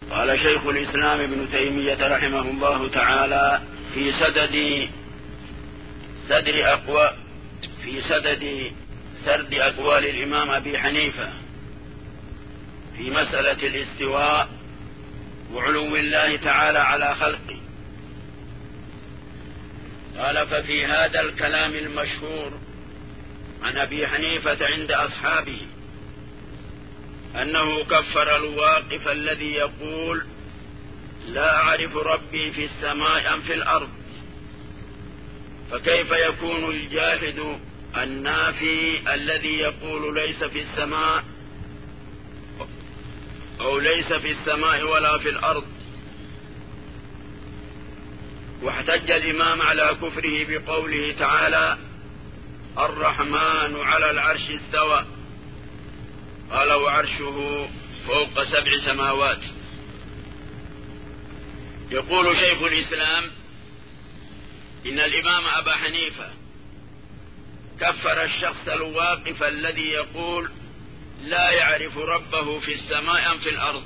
قال شيخ الإسلام ابن تيمية رحمه الله تعالى في سرد أقوال الإمام أبي حنيفة في مسألة الاستواء وعلو الله تعالى على خلقه. قال: ففي هذا الكلام المشهور عن أبي حنيفة عند أصحابه أنه كفر الواقف الذي يقول: لا أعرف ربي في السماء أم في الأرض. فكيف يكون الجاحد النافي الذي يقول ليس في السماء أو ليس في السماء ولا في الأرض؟ واحتج الإمام على كفره بقوله تعالى: الرحمن على العرش استوى. قال: وعرشه فوق 7 سماوات. يقول شيخ الإسلام إن الإمام أبا حنيفة كفر الشخص الواقف الذي يقول لا يعرف ربه في السماء أم في الأرض،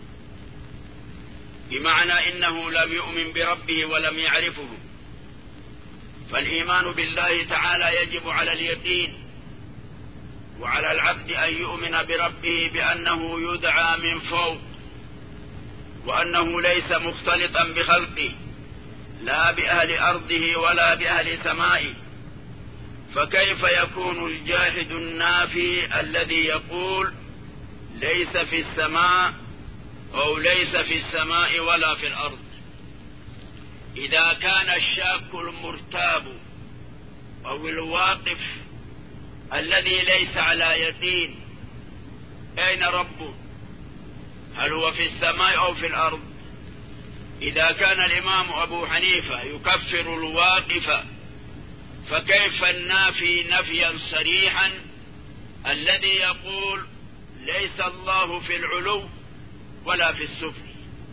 بمعنى إنه لم يؤمن بربه ولم يعرفه. فالإيمان بالله تعالى يجب على اليقين، وعلى العبد أن يؤمن بربه بأنه يدعى من فوق، وأنه ليس مختلطا بخلقه، لا بأهل أرضه ولا بأهل سمائه. فكيف يكون الجاحد النافي الذي يقول ليس في السماء أو ليس في السماء ولا في الأرض؟ إذا كان الشاك المرتاب أو الواقف الذي ليس على يقين أين ربه، هل هو في السماء أو في الأرض؟ إذا كان الإمام أبو حنيفة يكفر الواقف، فكيف النافي نفيا صريحا الذي يقول ليس الله في العلو ولا في السفل،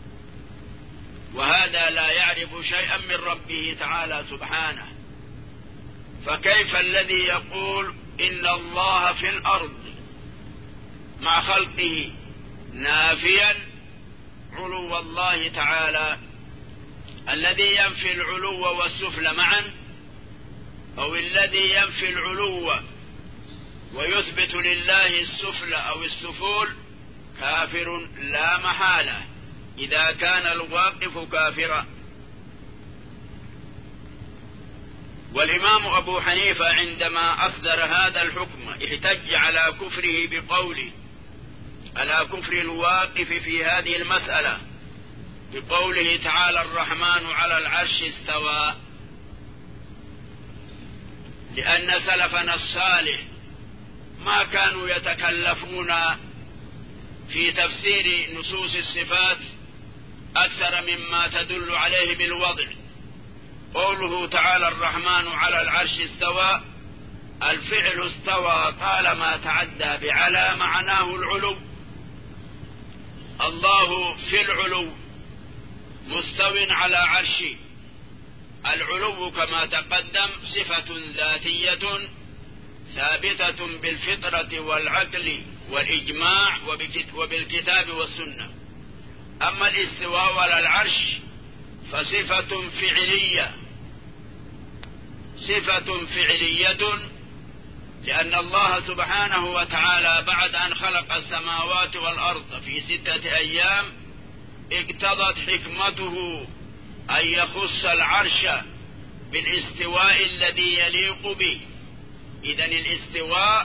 وهذا لا يعرف شيئا من ربه تعالى سبحانه؟ فكيف الذي يقول إن الله في الأرض مع خلقه نافيا علو الله تعالى، الذي ينفي العلو والسفل معا، أو الذي ينفي العلو ويثبت لله السفل أو السفول، كافر لا محالة إذا كان الواقف كافرا. والإمام أبو حنيفة عندما أصدر هذا الحكم احتج على كفره بقوله، على كفر الواقف في هذه المسألة بقوله تعالى: الرحمن على العرش استوى، لأن سلفنا الصالح ما كانوا يتكلفون في تفسير نصوص الصفات أكثر مما تدل عليه بالوضع. قوله تعالى: الرحمن على العرش استوى، الفعل استوى طالما تعدى بعلى معناه العلو. الله في العلو مستو على عرشه. العلو كما تقدم صفة ذاتية ثابتة بالفطرة والعقل والإجماع وبالكتاب والسنة. أما الاستواء على العرش فصفة فعلية، صفة فعلية، لأن الله سبحانه وتعالى بعد أن خلق السماوات والأرض في 6 أيام اقتضت حكمته أن يخص العرش بالاستواء الذي يليق به. إذن الاستواء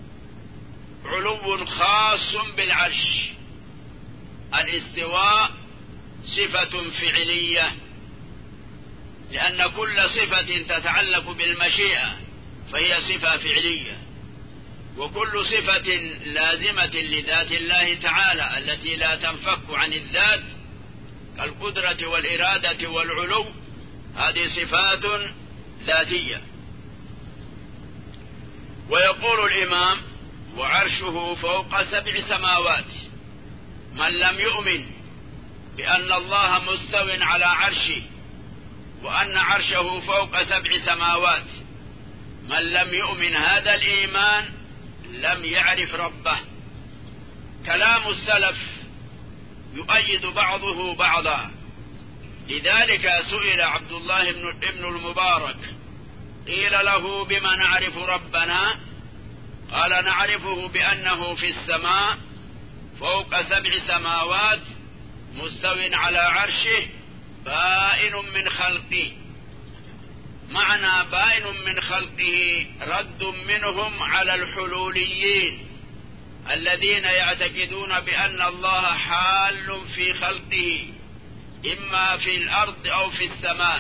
علو خاص بالعرش، الاستواء صفة فعلية، لأن كل صفة تتعلق بالمشيئة فهي صفة فعلية، وكل صفة لازمة لذات الله تعالى التي لا تنفك عن الذات كالقدرة والإرادة والعلو، هذه صفات ذاتية. ويقول الإمام: وعرشه فوق 7 سماوات. من لم يؤمن بأن الله مستو على عرشه وأن عرشه فوق 7 سماوات، من لم يؤمن هذا الإيمان لم يعرف ربه. كلام السلف يؤيد بعضه بعضا. لذلك سئل عبد الله بن المبارك، قيل له: بما نعرف ربنا؟ قال: نعرفه بأنه في السماء فوق 7 سماوات مستو على عرشه بائن من خلقه. معنى بائن من خلقه رد منهم على الحلوليين الذين يعتقدون بأن الله حال في خلقه إما في الأرض أو في السماء.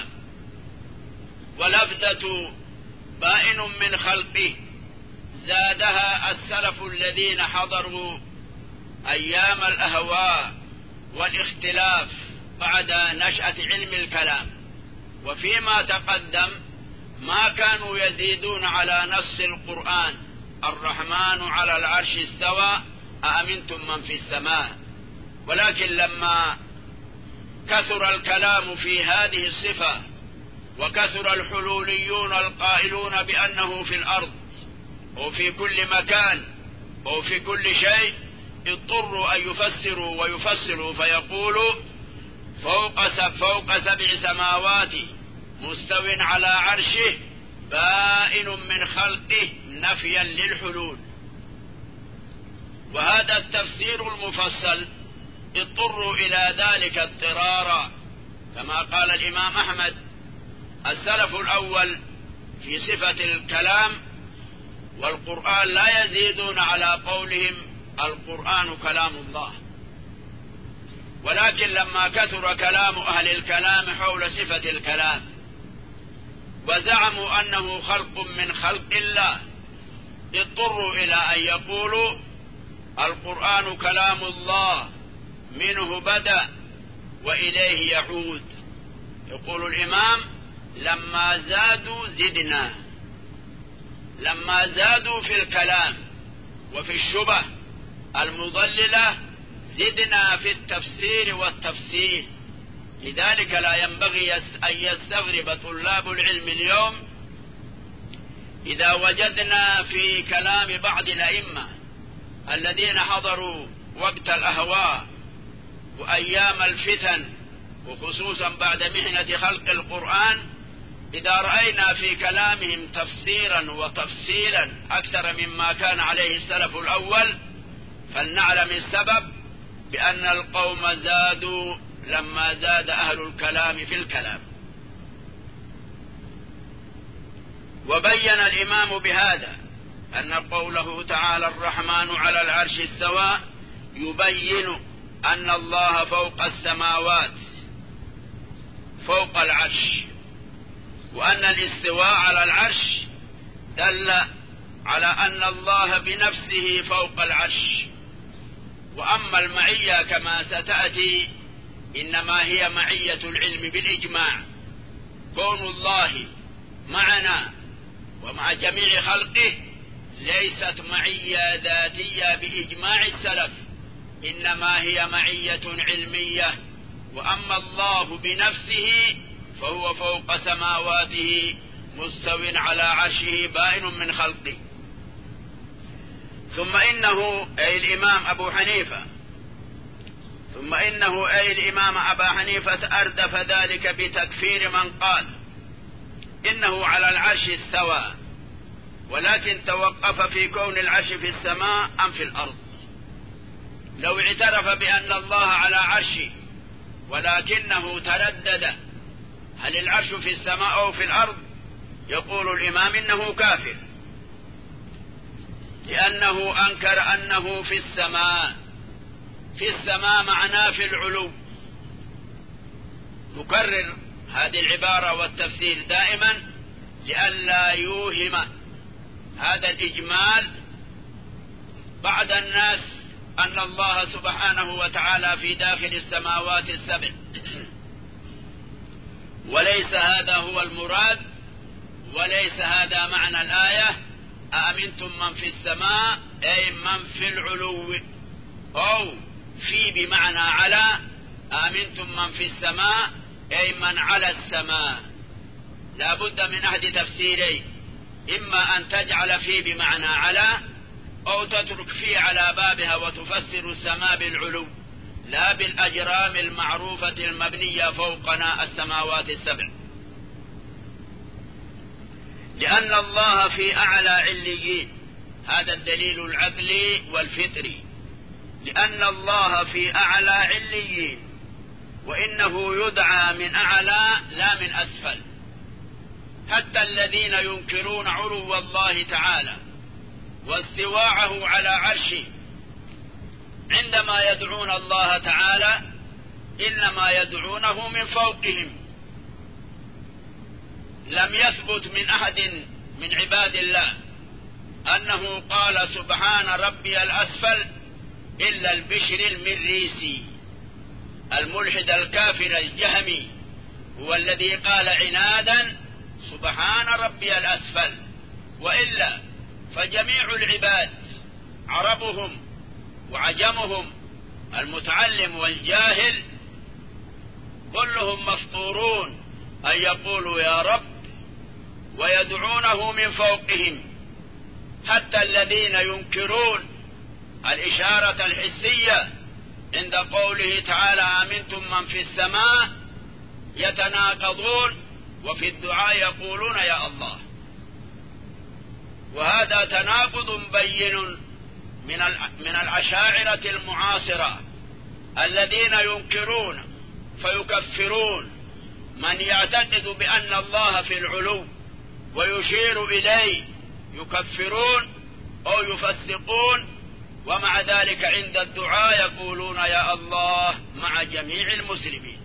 ولفظة بائن من خلقه زادها السلف الذين حضروا أيام الأهواء والاختلاف بعد نشأة علم الكلام، وفيما تقدم ما كانوا يزيدون على نص القرآن: الرحمن على العرش استوى أأمنتم من في السماء. ولكن لما كثر الكلام في هذه الصفة وكثر الحلوليون القائلون بأنه في الأرض وفي كل مكان وفي كل شيء، اضطروا أن يفسروا ويفسروا فيقولوا: فوق 7 سماوات مستو على عرشه بائن من خلقه، نفيا للحلول. وهذا التفسير المفصل اضطروا إلى ذلك اضطرارا، كما قال الإمام أحمد: السلف الأول في صفة الكلام والقرآن لا يزيدون على قولهم القرآن كلام الله. ولكن لما كثر كلام أهل الكلام حول صفة الكلام وزعموا أنه خلق من خلق الله، اضطروا إلى أن يقولوا القرآن كلام الله، منه بدأ وإليه يعود. يقول الإمام: لما زادوا زدنا. لما زادوا في الكلام وفي الشبه المضللة زدنا في التفسير والتفسير. لذلك لا ينبغي أن يستغرب طلاب العلم اليوم إذا وجدنا في كلام بعض الأئمة الذين حضروا وقت الأهواء وأيام الفتن، وخصوصا بعد محنة خلق القرآن، إذا رأينا في كلامهم تفسيرا وتفصيلا أكثر مما كان عليه السلف الأول، فلنعلم السبب بأن القوم زادوا لما زاد أهل الكلام في الكلام. وبين الإمام بهذا أن قوله تعالى الرحمن على العرش استوى يبين أن الله فوق السماوات فوق العرش، وأن الاستواء على العرش دل على أن الله بنفسه فوق العرش. وأما المعية كما ستأتي إنما هي معية العلم بالإجماع، كون الله معنا ومع جميع خلقه ليست معية ذاتية بإجماع السلف، إنما هي معية علمية. وأما الله بنفسه فهو فوق سماواته مستو على عرشه بائن من خلقه. ثم إنه أي الإمام أبا حنيفة أردف ذلك بتكفير من قال إنه على العرش استوى، ولكن توقف في كون العرش في السماء أم في الأرض. لو اعترف بأن الله على عرشه ولكنه تردد هل العرش في السماء أو في الأرض، يقول الإمام إنه كافر، لأنه أنكر أنه في السماء. في السماء معناه في العلو. نكرر هذه العبارة والتفسير دائما لئلا يوهم هذا الإجمال بعض الناس أن الله سبحانه وتعالى في داخل السماوات ال7، وليس هذا هو المراد، وليس هذا معنى الآية أأمنتم من في السماء أي من في العلو، أو في بمعنى على، أأمنتم من في السماء أي من على السماء. لا بد من أحد تفسيرين: إما أن تجعل في بمعنى على، أو تترك في على بابها وتفسر السماء بالعلو، لا بالأجرام المعروفة المبنية فوقنا السماوات السبع، لأن الله في أعلى عليين. هذا الدليل العقلي والفطري، لأن الله في أعلى عليين، وإنه يدعى من أعلى لا من أسفل. حتى الذين ينكرون علو الله تعالى واستواعه على عرشه عندما يدعون الله تعالى إنما يدعونه من فوقهم. لم يثبت من أحد من عباد الله أنه قال سبحان ربي الأسفل إلا البشر المريسي الملحد الكافر الجهمي، هو الذي قال عنادا سبحان ربي الأسفل. وإلا فجميع العباد عربهم وعجمهم المتعلم والجاهل كلهم مفطورون أن يقولوا يا رب ويدعونه من فوقهم. حتى الذين ينكرون الإشارة الحسية عند قوله تعالى آمنتم من في السماء يتناقضون وفي الدعاء يقولون يا الله. وهذا تناقض بين من الأشاعرة المعاصرة الذين ينكرون فيكفرون من يعتقد بأن الله في العلو ويشير إليه، يكفرون أو يفسقون، ومع ذلك عند الدعاء يقولون يا الله مع جميع المسلمين.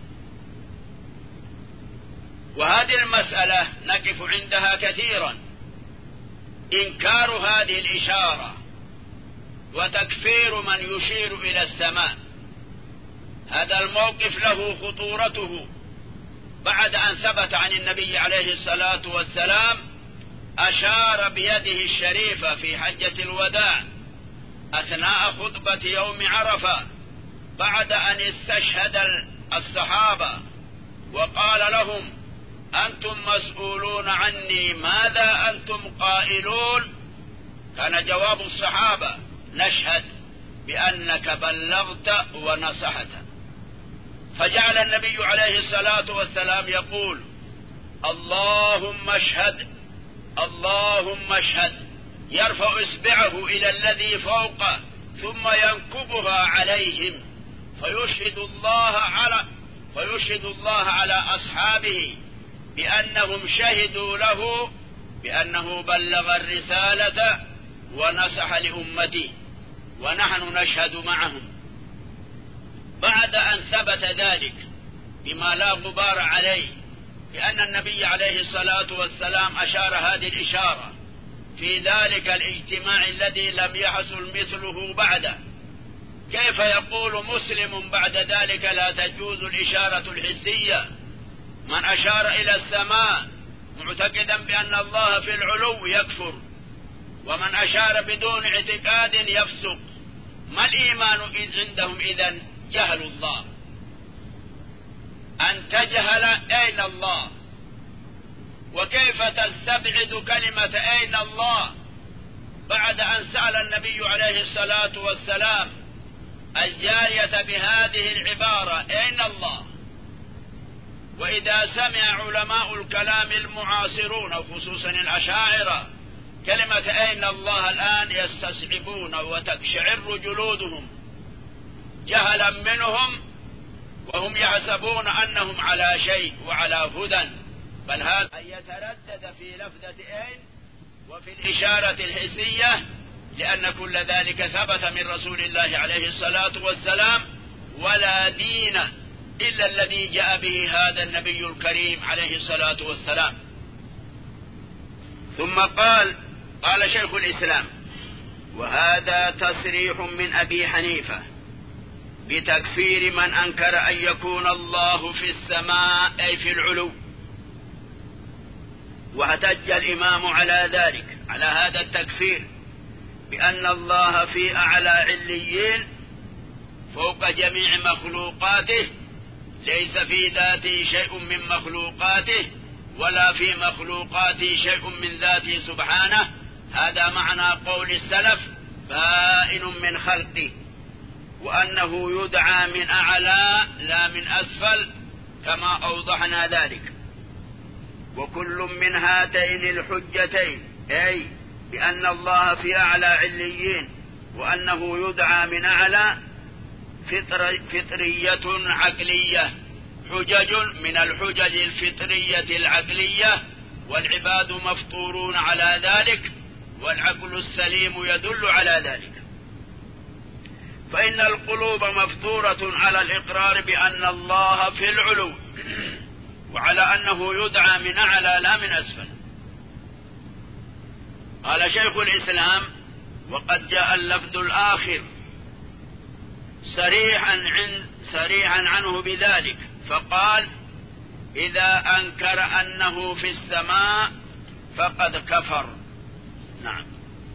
وهذه المسألة نقف عندها كثيرا، إنكار هذه الإشارة وتكفير من يشير إلى السماء. هذا الموقف له خطورته بعد أن ثبت عن النبي عليه الصلاة والسلام أشار بيده الشريفة في حجة الوداع أثناء خطبة يوم عرفة بعد أن استشهد الصحابة وقال لهم أنتم مسؤولون عني ماذا أنتم قائلون؟ كان جواب الصحابة نشهد بأنك بلغت ونصحت. فجعل النبي عليه الصلاة والسلام يقول اللهم اشهد اللهم اشهد، يرفع إصبعه إلى الذي فوقه ثم ينكبها عليهم فيشهد الله على أصحابه بأنهم شهدوا له بأنه بلغ الرسالة ونصح لأمته ونحن نشهد معهم. بعد أن ثبت ذلك بما لا غبار عليه بأن النبي عليه الصلاة والسلام أشار هذه الإشارة في ذلك الاجتماع الذي لم يحصل مثله بعده، كيف يقول مسلم بعد ذلك لا تجوز الإشارة الحسية؟ من أشار إلى السماء معتقدا بأن الله في العلو يكفر، ومن أشار بدون اعتقاد يفسق. ما الإيمان عندهم إذن؟ جهل الله. أن تجهل أين الله، وكيف تستبعد كلمة أين الله بعد أن سأل النبي عليه الصلاة والسلام الجارية بهذه العبارة أين الله؟ وإذا سمع علماء الكلام المعاصرون خصوصا الأشاعرة كلمة أين الله الآن يستصعبون وتقشعر جلودهم جهلا منهم، وهم يحسبون أنهم على شيء وعلى هدى، بل هذا أن يتردد في لفظة أين وفي الإشارة الحسية، لأن كل ذلك ثبت من رسول الله عليه الصلاة والسلام، ولا دين إلا الذي جاء به هذا النبي الكريم عليه الصلاة والسلام. ثم قال شيخ الإسلام وهذا تصريح من أبي حنيفة بتكفير من أنكر أن يكون الله في السماء أي في العلو. واحتج الإمام على ذلك على هذا التكفير بأن الله في أعلى عليين فوق جميع مخلوقاته، ليس في ذاته شيء من مخلوقاته ولا في مخلوقاته شيء من ذاته سبحانه. هذا معنى قول السلف بائن من خلقه. وأنه يدعى من أعلى لا من أسفل كما أوضحنا ذلك. وكل من هاتين الحجتين، أي بأن الله في أعلى عليين وأنه يدعى من أعلى، فطرية عقلية، حجج من الحجج الفطرية العقلية، والعباد مفطورون على ذلك، والعقل السليم يدل على ذلك. فإن القلوب مفطورة على الإقرار بأن الله في العلو، وعلى أنه يدعى من أعلى لا من أسفل. قال شيخ الإسلام: وقد جاء اللفظ الآخر صريحا عنه بذلك، فقال: إذا أنكر أنه في السماء فقد كفر. نعم.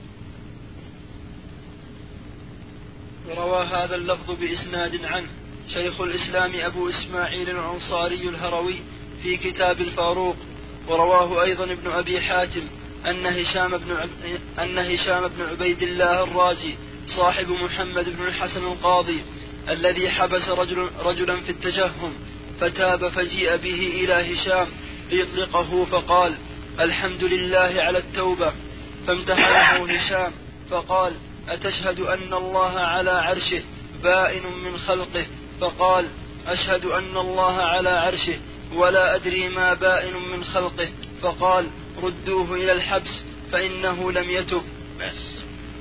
وروى هذا اللفظ بإسناد عنه شيخ الإسلام أبو إسماعيل الأنصاري الهروي في كتاب الفاروق. ورواه أيضا ابن أبي حاتم أن هشام بن عبيد الله الرازي صاحب محمد بن الحسن القاضي الذي حبس رجلا في التجهم، فتاب فجيء به إلى هشام ليطلقه، فقال: الحمد لله على التوبة. فامتحنه هشام فقال: أتشهد أن الله على عرشه بائن من خلقه؟ فقال: أشهد أن الله على عرشه ولا أدري ما بائن من خلقه. فقال: ردوه إلى الحبس فإنه لم يتب. بس.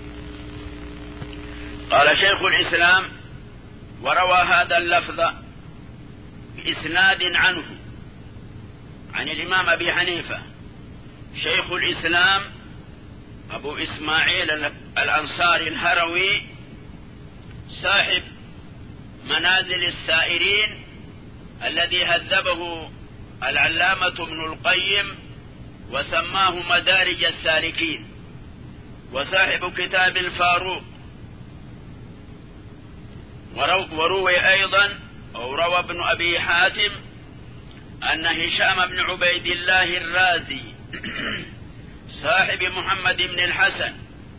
قال شيخ الإسلام: وروى هذا اللفظ بإسناد عنه عن الإمام أبي حنيفة شيخ الإسلام أبو إسماعيل الأنصاري الهروي صاحب منازل السائرين الذي هذبه العلامة ابن القيم وسماه مدارج السالكين، وصاحب كتاب الفاروق. وروي أيضا أو روى ابن أبي حاتم أن هشام بن عبيد الله الرازي صاحب محمد بن الحسن،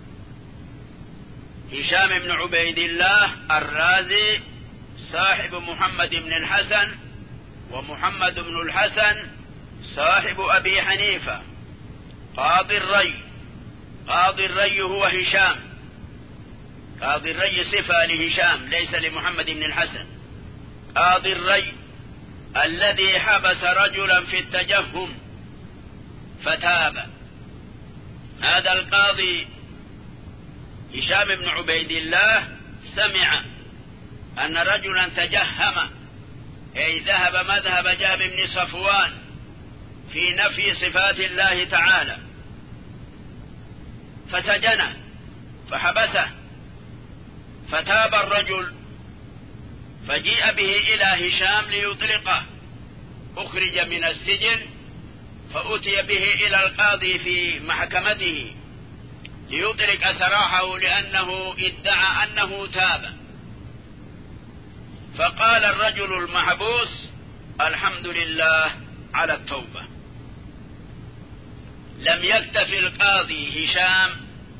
هشام بن عبيد الله الرازي صاحب محمد بن الحسن، ومحمد بن الحسن صاحب أبي حنيفة قاضي الري. قاضي الري هو هشام، قاضي الري صفة لهشام ليس لمحمد بن الحسن. قاضي الري الذي حبس رجلا في التجهم فتاب. هذا القاضي هشام بن عبيد الله سمع أن رجلا تجهم، أي ذهب مذهب جهم بن صفوان في نفي صفات الله تعالى، فسجنه فحبسه، فتاب الرجل فجيء به إلى هشام ليطلقه. أخرج من السجن فأتي به إلى القاضي في محكمته ليطلق سراحه لأنه ادعى أنه تاب. فقال الرجل المحبوس: الحمد لله على التوبة. لم يكتفي القاضي هشام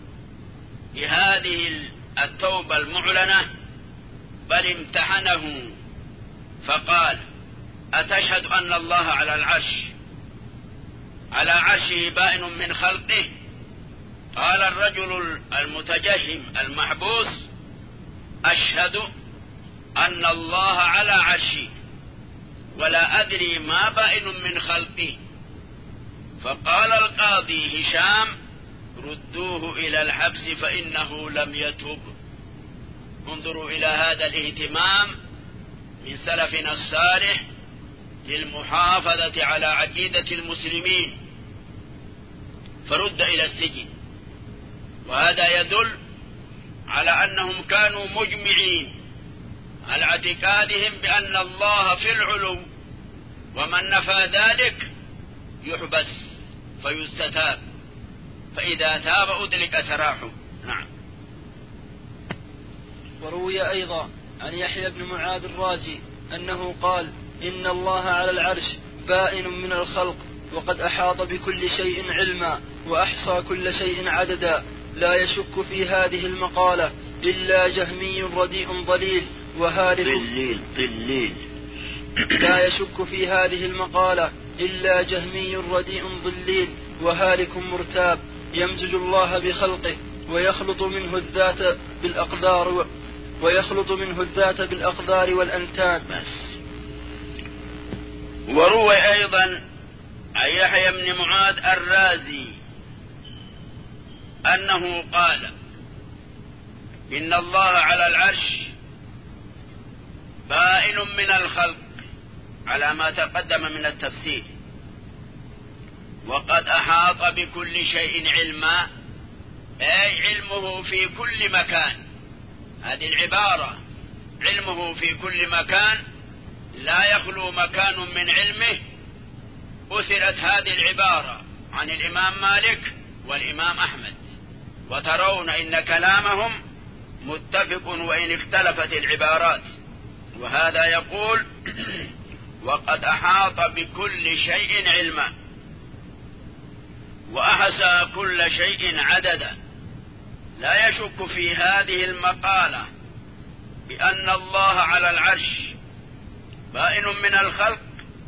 بهذه التوبة المعلنة، بل امتحنه فقال: أتشهد أن الله على العرش على عرشه بائن من خلقه؟ قال الرجل المتجهم المحبوس: أشهد أن الله على عرشه ولا أدري ما بائن من خلقه. فقال القاضي هشام: ردوه إلى الحبس فإنه لم يتب. انظروا إلى هذا الاهتمام من سلفنا الصالح للمحافظة على عقيدة المسلمين، فرد إلى السجن. وهذا يدل على أنهم كانوا مجمعين على اعتقادهم بأن الله في العلو، ومن نفى ذلك يحبس فيستتاب، فإذا تاب أدلك سراحه. نعم. وروي أيضا عن يحيى بن معاذ الرازي أنه قال: إن الله على العرش بائن من الخلق، وقد أحاط بكل شيء علما، وأحصى كل شيء عددا، لا يشك في هذه المقالة إلا جهمي رديء ضليل وهالك ضليل لا يشك في هذه المقالة إلا جهمي رديء ضليل وهالك مرتاب يمزج الله بخلقه ويخلط منه الذات بالأقدار والأنتان. بس. وروي أيضا عن يحيى بن معاذ الرازي أنه قال إن الله على العرش بائن من الخلق على ما تقدم من التفسير، وقد أحاط بكل شيء علما، أي علمه في كل مكان. هذه العبارة علمه في كل مكان لا يخلو مكان من علمه. أثرت هذه العبارة عن الإمام مالك والإمام أحمد، وترون إن كلامهم متفق وإن اختلفت العبارات. وهذا يقول وقد أحاط بكل شيء علما وأحصى كل شيء عددا. لا يشك في هذه المقالة بأن الله على العرش بائن من الخلق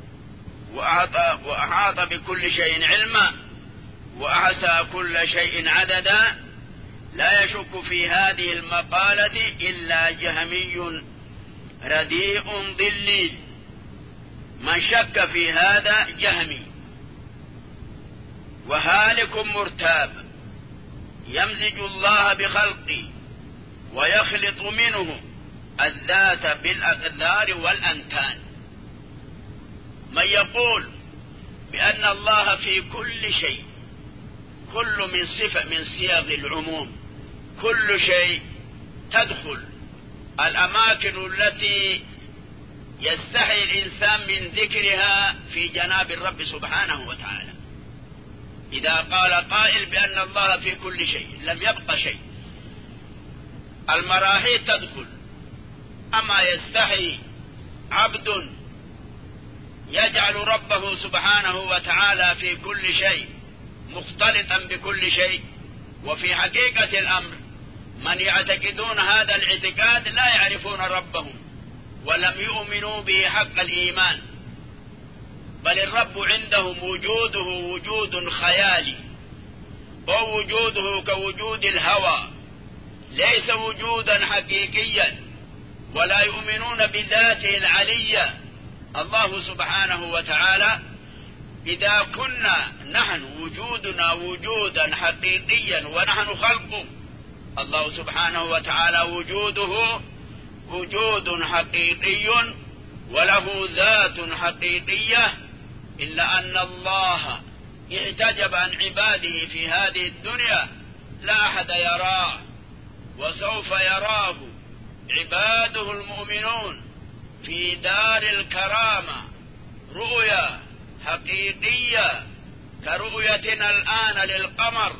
وأحاط بكل شيء علما وأحصى كل شيء عددا. لا يشك في هذه المقالة إلا جهمي رديء ضليل. من شك في هذا جهمي وهالك مرتاب يمزج الله بخلقه ويخلط منه الذات بالأقدار والأنتان. من يقول بأن الله في كل شيء، كل من صفة من صيغ العموم، كل شيء تدخل الأماكن التي يستحي الإنسان من ذكرها في جناب الرب سبحانه وتعالى. إذا قال قائل بأن الله في كل شيء لم يبق شيء. المراحيض تدخل، أما يستحي عبد يجعل ربه سبحانه وتعالى في كل شيء مختلطا بكل شيء؟ وفي حقيقة الأمر من يعتقدون هذا الاعتقاد لا يعرفون ربهم ولم يؤمنوا به حق الإيمان، بل الرب عندهم وجوده وجود خيالي، ووجوده كوجود الهوى، ليس وجودا حقيقيا، ولا يؤمنون بذاته العلية. الله سبحانه وتعالى إذا كنا نحن وجودنا وجودا حقيقيا ونحن خلقه، الله سبحانه وتعالى وجوده وجود حقيقي وله ذات حقيقية، إلا أن الله احتجب عن عباده في هذه الدنيا، لا أحد يراه، وسوف يراه عباده المؤمنون في دار الكرامة رؤيا حقيقية كرؤيتنا الآن للقمر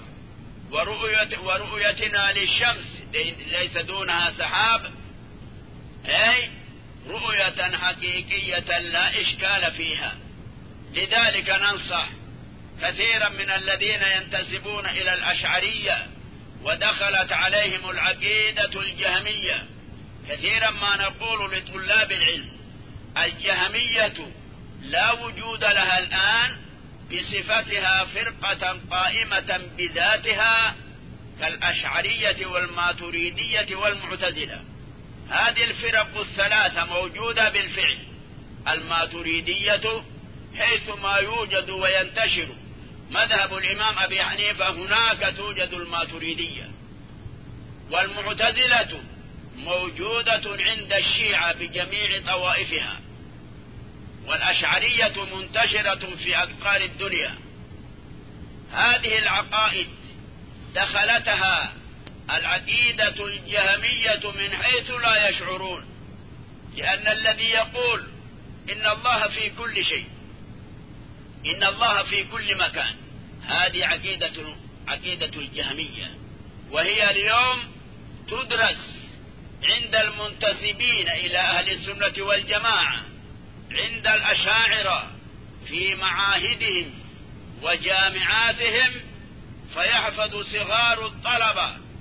ورؤيتنا للشمس ليس دونها سحاب، أي رؤية حقيقية لا إشكال فيها. لذلك ننصح كثيرا من الذين ينتسبون إلى الأشعرية ودخلت عليهم العقيدة الجهمية، كثيرا ما نقول لطلاب العلم الجهمية لا وجود لها الآن بصفتها فرقة قائمة بذاتها كالأشعرية والماتريدية والمعتزلة. هذه الفرق الثلاثة موجودة بالفعل. الماتريدية حيث ما يوجد وينتشر مذهب الإمام أبي حنيفة هناك توجد الماتريدية، والمعتزلة موجودة عند الشيعة بجميع طوائفها، والأشعرية منتشرة في أقطار الدنيا. هذه العقائد دخلتها العقيدة الجهمية من حيث لا يشعرون، لأن الذي يقول إن الله في كل شيء، إن الله في كل مكان، هذه عقيدة الجهمية، وهي اليوم تدرس عند المنتسبين إلى أهل السنة والجماعة، عند الأشاعرة في معاهدهم وجامعاتهم، فيحفظ صغار الطلبة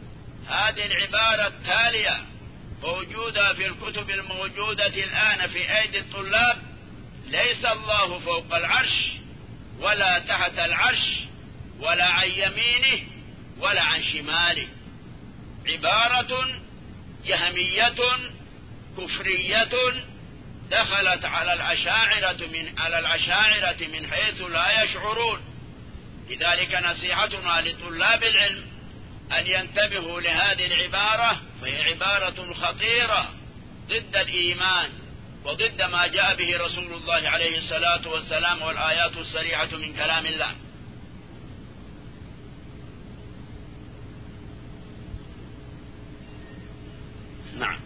هذه العبارة التالية موجودة في الكتب الموجودة الآن في أيدي الطلاب: ليس الله فوق العرش ولا تحت العرش ولا عن يمينه ولا عن شماله. عبارة جهمية كفرية دخلت على الأشاعرة من حيث لا يشعرون. لذلك نصيحتنا لطلاب العلم أن ينتبهوا لهذه العبارة، فهي عبارة خطيرة ضد الإيمان وضد ما جاء به رسول الله عليه الصلاة والسلام والآيات الصريحة من كلام الله. نعم.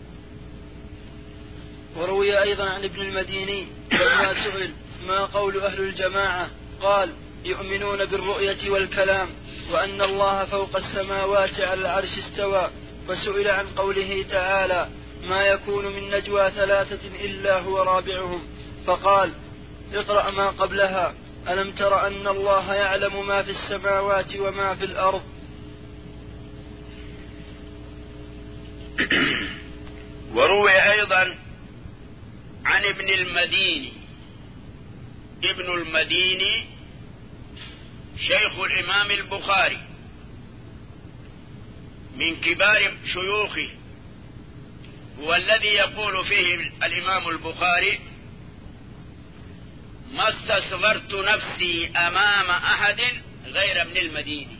وروي أيضا عن ابن المديني لما سئل ما قول أهل الجماعة قال: يؤمنون بالرؤية والكلام، وأن الله فوق السماوات على العرش استوى. فسئل عن قوله تعالى: ما يكون من نجوى ثلاثة إلا هو رابعهم، فقال: اقرأ ما قبلها: ألم تر أن الله يعلم ما في السماوات وما في الأرض. وروي أيضا عن ابن المديني. ابن المديني شيخ الإمام البخاري من كبار شيوخه، هو الذي يقول فيه الإمام البخاري: ما استصغرت نفسي أمام أحد غير ابن المديني.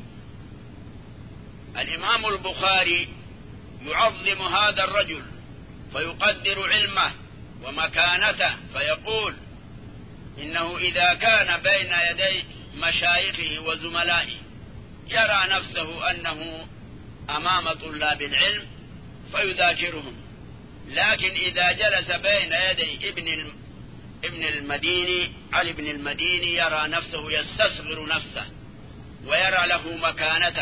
الإمام البخاري يعظم هذا الرجل فيقدر علمه ومكانته، فيقول إنه إذا كان بين يدي مشايخه وزملائه يرى نفسه أنه أمام طلاب العلم فيذاكرهم، لكن إذا جلس بين يدي ابن المديني علي بن المديني يرى نفسه يستصغر نفسه ويرى له مكانته.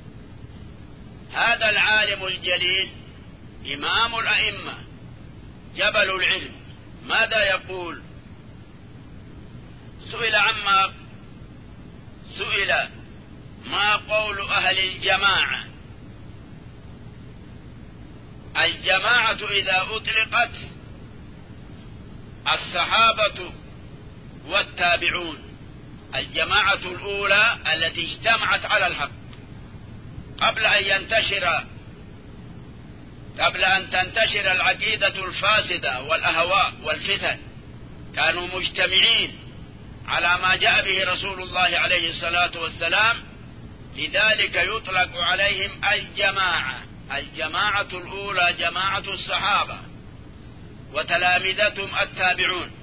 هذا العالم الجليل إمام الأئمة جبل العلم ماذا يقول؟ سئل ما قول أهل الجماعة. الجماعة إذا أطلقت الصحابة والتابعون، الجماعة الأولى التي اجتمعت على الحق قبل أن تنتشر العقيدة الفاسدة والأهواء والفتن، كانوا مجتمعين على ما جاء به رسول الله عليه الصلاة والسلام، لذلك يطلق عليهم الجماعة. الجماعة الأولى جماعة الصحابة وتلامذتهم التابعون.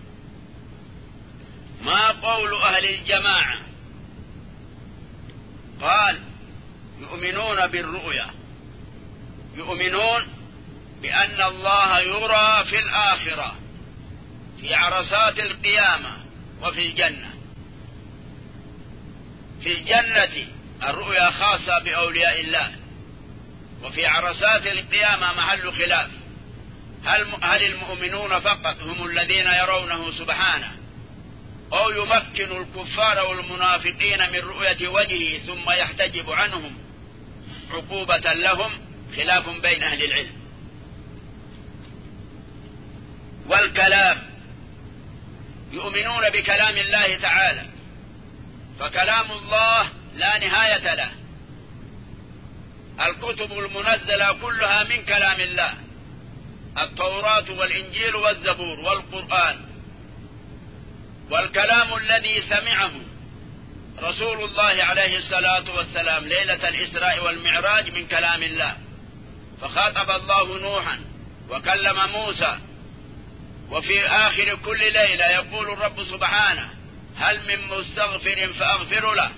ما قول أهل الجماعة؟ قال: يؤمنون بالرؤيا، يؤمنون بأن الله يرى في الآخرة في عرصات القيامة وفي الجنة. في الجنة الرؤيا خاصة بأولياء الله، وفي عرصات القيامة محل خلاف، هل المؤمنون فقط هم الذين يرونه سبحانه، أو يمكن الكفار والمنافقين من رؤية وجهه ثم يحتجب عنهم عقوبة لهم؟ خلاف بين أهل العلم. والكلام، يؤمنون بكلام الله تعالى، فكلام الله لا نهاية له، الكتب المنزلة كلها من كلام الله، التوراة والإنجيل والزبور والقرآن. والكلام الذي سمعه رسول الله عليه الصلاة والسلام ليلة الإسراء والمعراج من كلام الله، فخاطب الله نوحا وكلم موسى، وفي آخر كل ليلة يقول الرب سبحانه: هل من مستغفر فأغفر له؟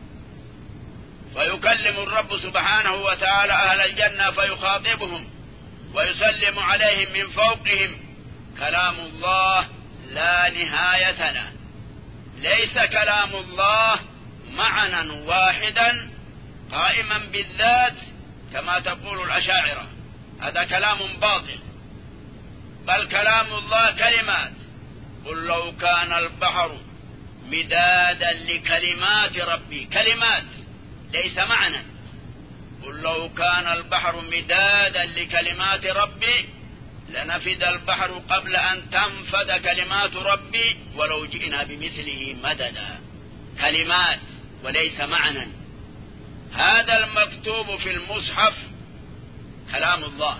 فيكلم الرب سبحانه وتعالى أهل الجنة فيخاطبهم ويسلم عليهم من فوقهم. كلام الله لا نهاية له، ليس كلام الله معنى واحدا قائما بالذات كما تقول الأشاعرة، هذا كلام باطل، بل كلام الله كلمات. قل لو كان البحر مدادا لكلمات ربي، كلمات ليس معنى. قل لو كان البحر مدادا لكلمات ربي لنفد البحر قبل أن تنفد كلمات ربي ولو جئنا بمثله مددا. كلمات وليس معنى. هذا المكتوب في المصحف كلام الله،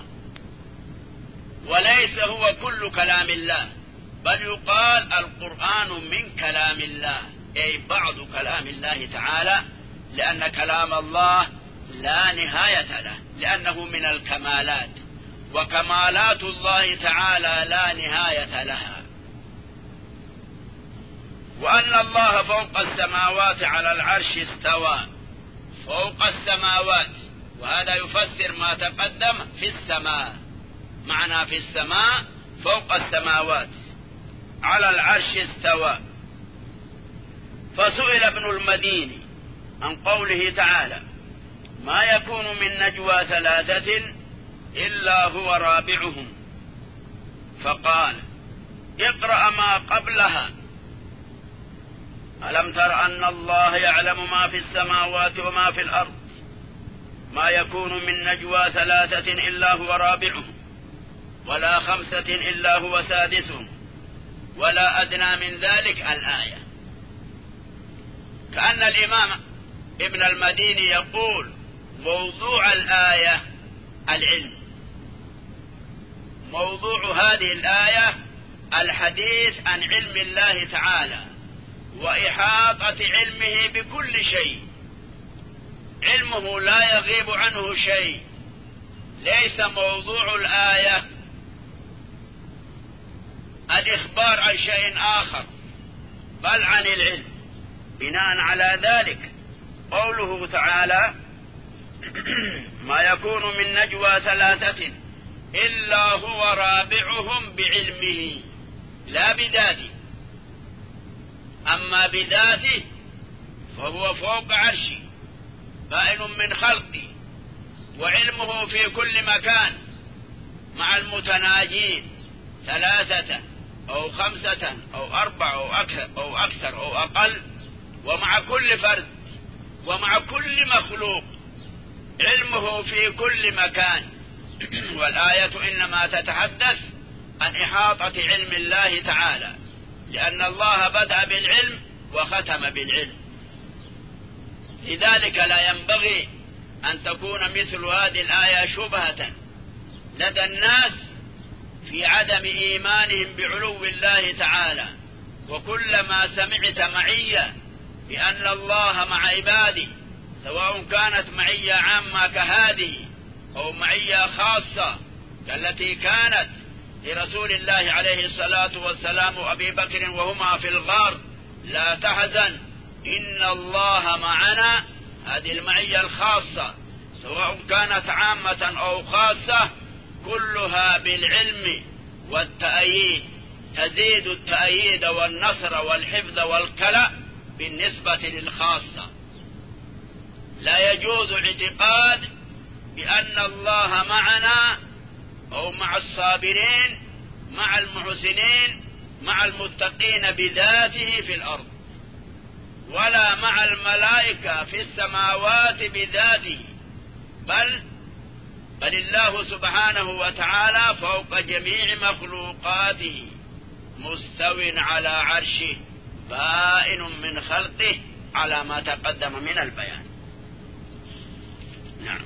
وليس هو كل كلام الله، بل يقال القرآن من كلام الله، أي بعض كلام الله تعالى، لأن كلام الله لا نهاية له، لأنه من الكمالات، وكمالات الله تعالى لا نهاية لها. وأن الله فوق السماوات على العرش استوى، فوق السماوات، وهذا يفسر ما تقدم في السماء، معنى في السماء فوق السماوات على العرش استوى. فسئل ابن المديني عن قوله تعالى: ما يكون من نجوى ثلاثة إلا هو رابعهم، فقال: اقرأ ما قبلها: ألم تر أن الله يعلم ما في السماوات وما في الأرض، ما يكون من نجوى ثلاثة إلا هو رابعهم، ولا خمسة إلا هو سادسهم، ولا أدنى من ذلك الآية. كأن الإمام ابن المديني يقول موضوع الآية العلم، موضوع هذه الآية الحديث عن علم الله تعالى وإحاطة علمه بكل شيء، علمه لا يغيب عنه شيء. ليس موضوع الآية الإخبار عن شيء آخر، بل عن العلم. بناء على ذلك قوله تعالى: ما يكون من نجوى ثلاثة إلا هو رابعهم بعلمه، لا بذاته. أما بذاته فهو فوق عرشه بائن من خلقه، وعلمه في كل مكان مع المتناجين، ثلاثة أو خمسة أو أربعة أو أكثر أو أقل، ومع كل فرد ومع كل مخلوق، علمه في كل مكان. والآية إنما تتحدث عن إحاطة علم الله تعالى، لأن الله بدأ بالعلم وختم بالعلم. لذلك لا ينبغي أن تكون مثل هذه الآية شبهة لدى الناس في عدم إيمانهم بعلو الله تعالى. وكلما سمعت معية بأن الله مع عباده، سواء كانت معية عامة كهذه أو معية خاصة كالتي كانت لرسول الله عليه الصلاة والسلام وأبي بكر وهما في الغار: لا تحزن إن الله معنا، هذه المعية الخاصة سواء كانت عامة أو خاصة كلها بالعلم والتأييد، تزيد التأييد والنصر والحفظ والكلاء بالنسبة للخاصة. لا يجوز اعتقاد بأن الله معنا أو مع الصابرين مع المحسنين مع المتقين بذاته في الأرض، ولا مع الملائكة في السماوات بذاته، بل الله سبحانه وتعالى فوق جميع مخلوقاته مستو على عرشه بائن من خلقه، على ما تقدم من البيان. نعم.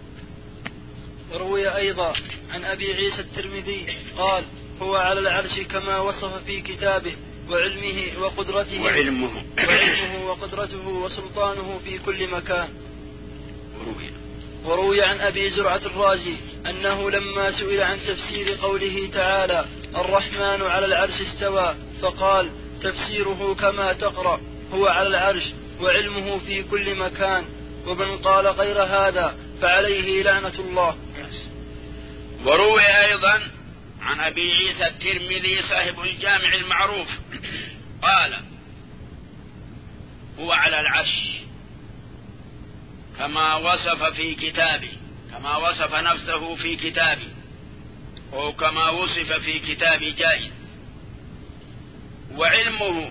وروي أيضا عن أبي عيسى الترمذي قال: هو على العرش كما وصف في كتابه، وعلمه وقدرته وسلطانه في كل مكان. وروي عن أبي زرعة الرازي أنه لما سئل عن تفسير قوله تعالى: الرحمن على العرش استوى، فقال: تفسيره كما تقرأ، هو على العرش وعلمه في كل مكان، ومن قال غير هذا فعليه لعنة الله. وروي أيضا عن أبي عيسى الترمذي صاحب الجامع المعروف قال: هو على العرش كما وصف في كتابه، كما وصف نفسه في كتابه، أو كما وصف في كتاب جائز، وعلمه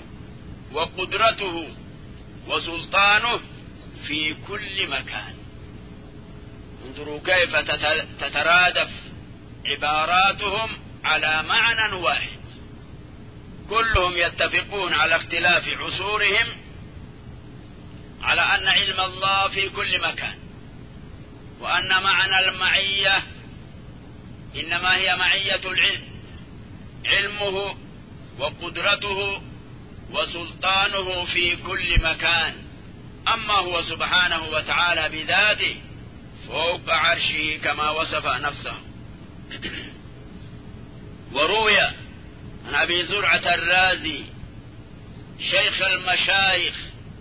وقدرته وسلطانه في كل مكان. انظروا كيف تترادف عباراتهم على معنى واحد، كلهم يتفقون على اختلاف عصورهم على أن علم الله في كل مكان، وأن معنى المعية إنما هي معية العلم، علمه وقدرته وسلطانه في كل مكان. أما هو سبحانه وتعالى بذاته فوق عرشه كما وصف نفسه. وروي عن أبي زرعة الرازي شيخ المشايخ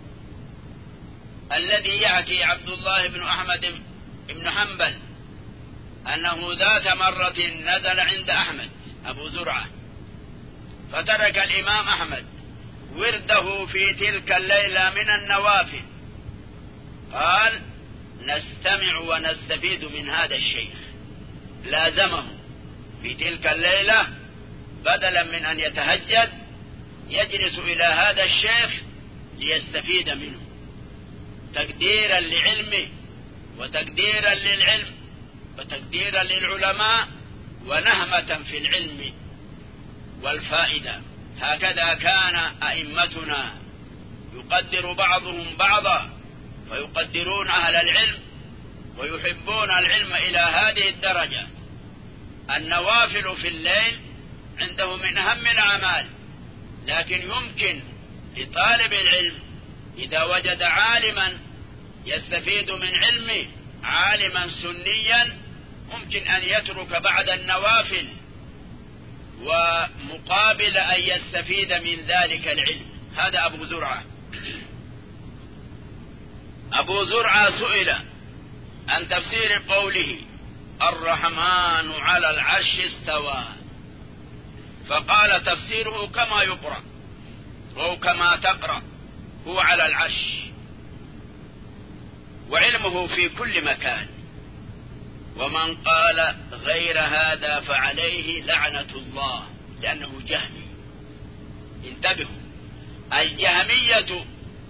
الذي يحكي عبد الله بن أحمد بن حنبل أنه ذات مرة نزل عند أحمد أبو زرعة، فترك الإمام أحمد ورده في تلك الليلة من النوافل، قال نستمع ونستفيد من هذا الشيخ، لازمه في تلك الليلة بدلا من أن يتهجد يجلس إلى هذا الشيخ ليستفيد منه، تقديرا لعلمه وتقديرا للعلم وتقديرا للعلماء ونهمة في العلم والفائدة. هكذا كان أئمتنا يقدر بعضهم بعضا، فيقدرون أهل العلم ويحبون العلم إلى هذه الدرجة. النوافل في الليل عنده من أهم الأعمال، لكن يمكن لطالب العلم إذا وجد عالما يستفيد من علمه، عالما سنيا، ممكن أن يترك بعد النوافل ومقابل أن يستفيد من ذلك العلم. هذا أبو زرعة. أبو زرعة سئل عن تفسير قوله الرحمن على العرش استوى، فقال تفسيره كما يقرأ أو كما تقرأ، هو على العرش وعلمه في كل مكان، ومن قال غير هذا فعليه لعنة الله، لأنه جهمي. انتبهوا، الجهمية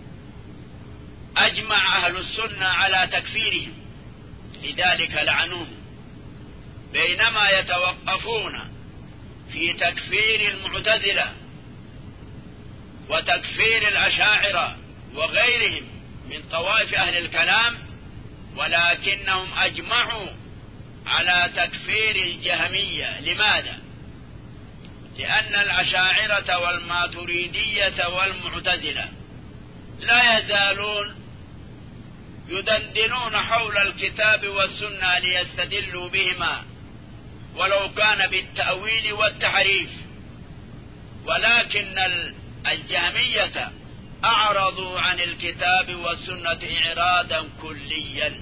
أجمع أهل السنة على تكفيرهم، لذلك لعنوه، بينما يتوقفون في تكفير المعتزلة وتكفير الأشاعرة وغيرهم من طوائف أهل الكلام، ولكنهم أجمعوا على تكفير الجهمية. لماذا؟ لأن الأشاعرة والماتريدية والمعتزلة لا يزالون يدندنون حول الكتاب والسنة ليستدلوا بهما، ولو كان بالتأويل والتحريف، ولكن الجهمية أعرضوا عن الكتاب والسنة إعراضا كليا،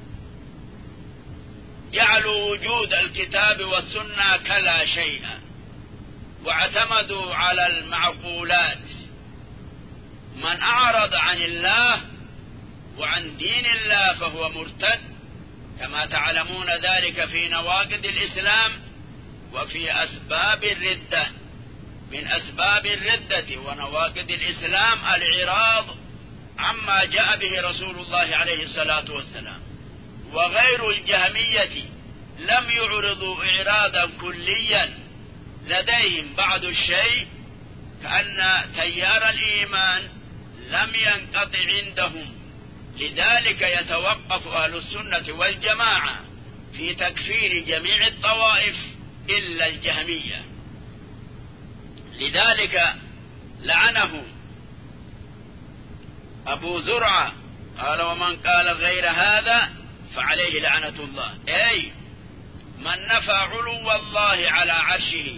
جعلوا وجود الكتاب والسنة كلا شيء، واعتمدوا على المعقولات. من أعرض عن الله وعن دين الله فهو مرتد، كما تعلمون ذلك في نواقض الإسلام وفي أسباب الردة. من أسباب الردة ونواقض الإسلام الإعراض عما جاء به رسول الله عليه الصلاة والسلام. وغير الجهمية لم يعرضوا إعراضا كليا، لديهم بعض الشيء، كأن تيار الإيمان لم ينقطع عندهم، لذلك يتوقف أهل السنة والجماعة في تكفير جميع الطوائف إلا الجهمية. لذلك لعنه أبو زرعة، قال ومن قال غير هذا فعليه لعنة الله، أي من نفى علو الله على عرشه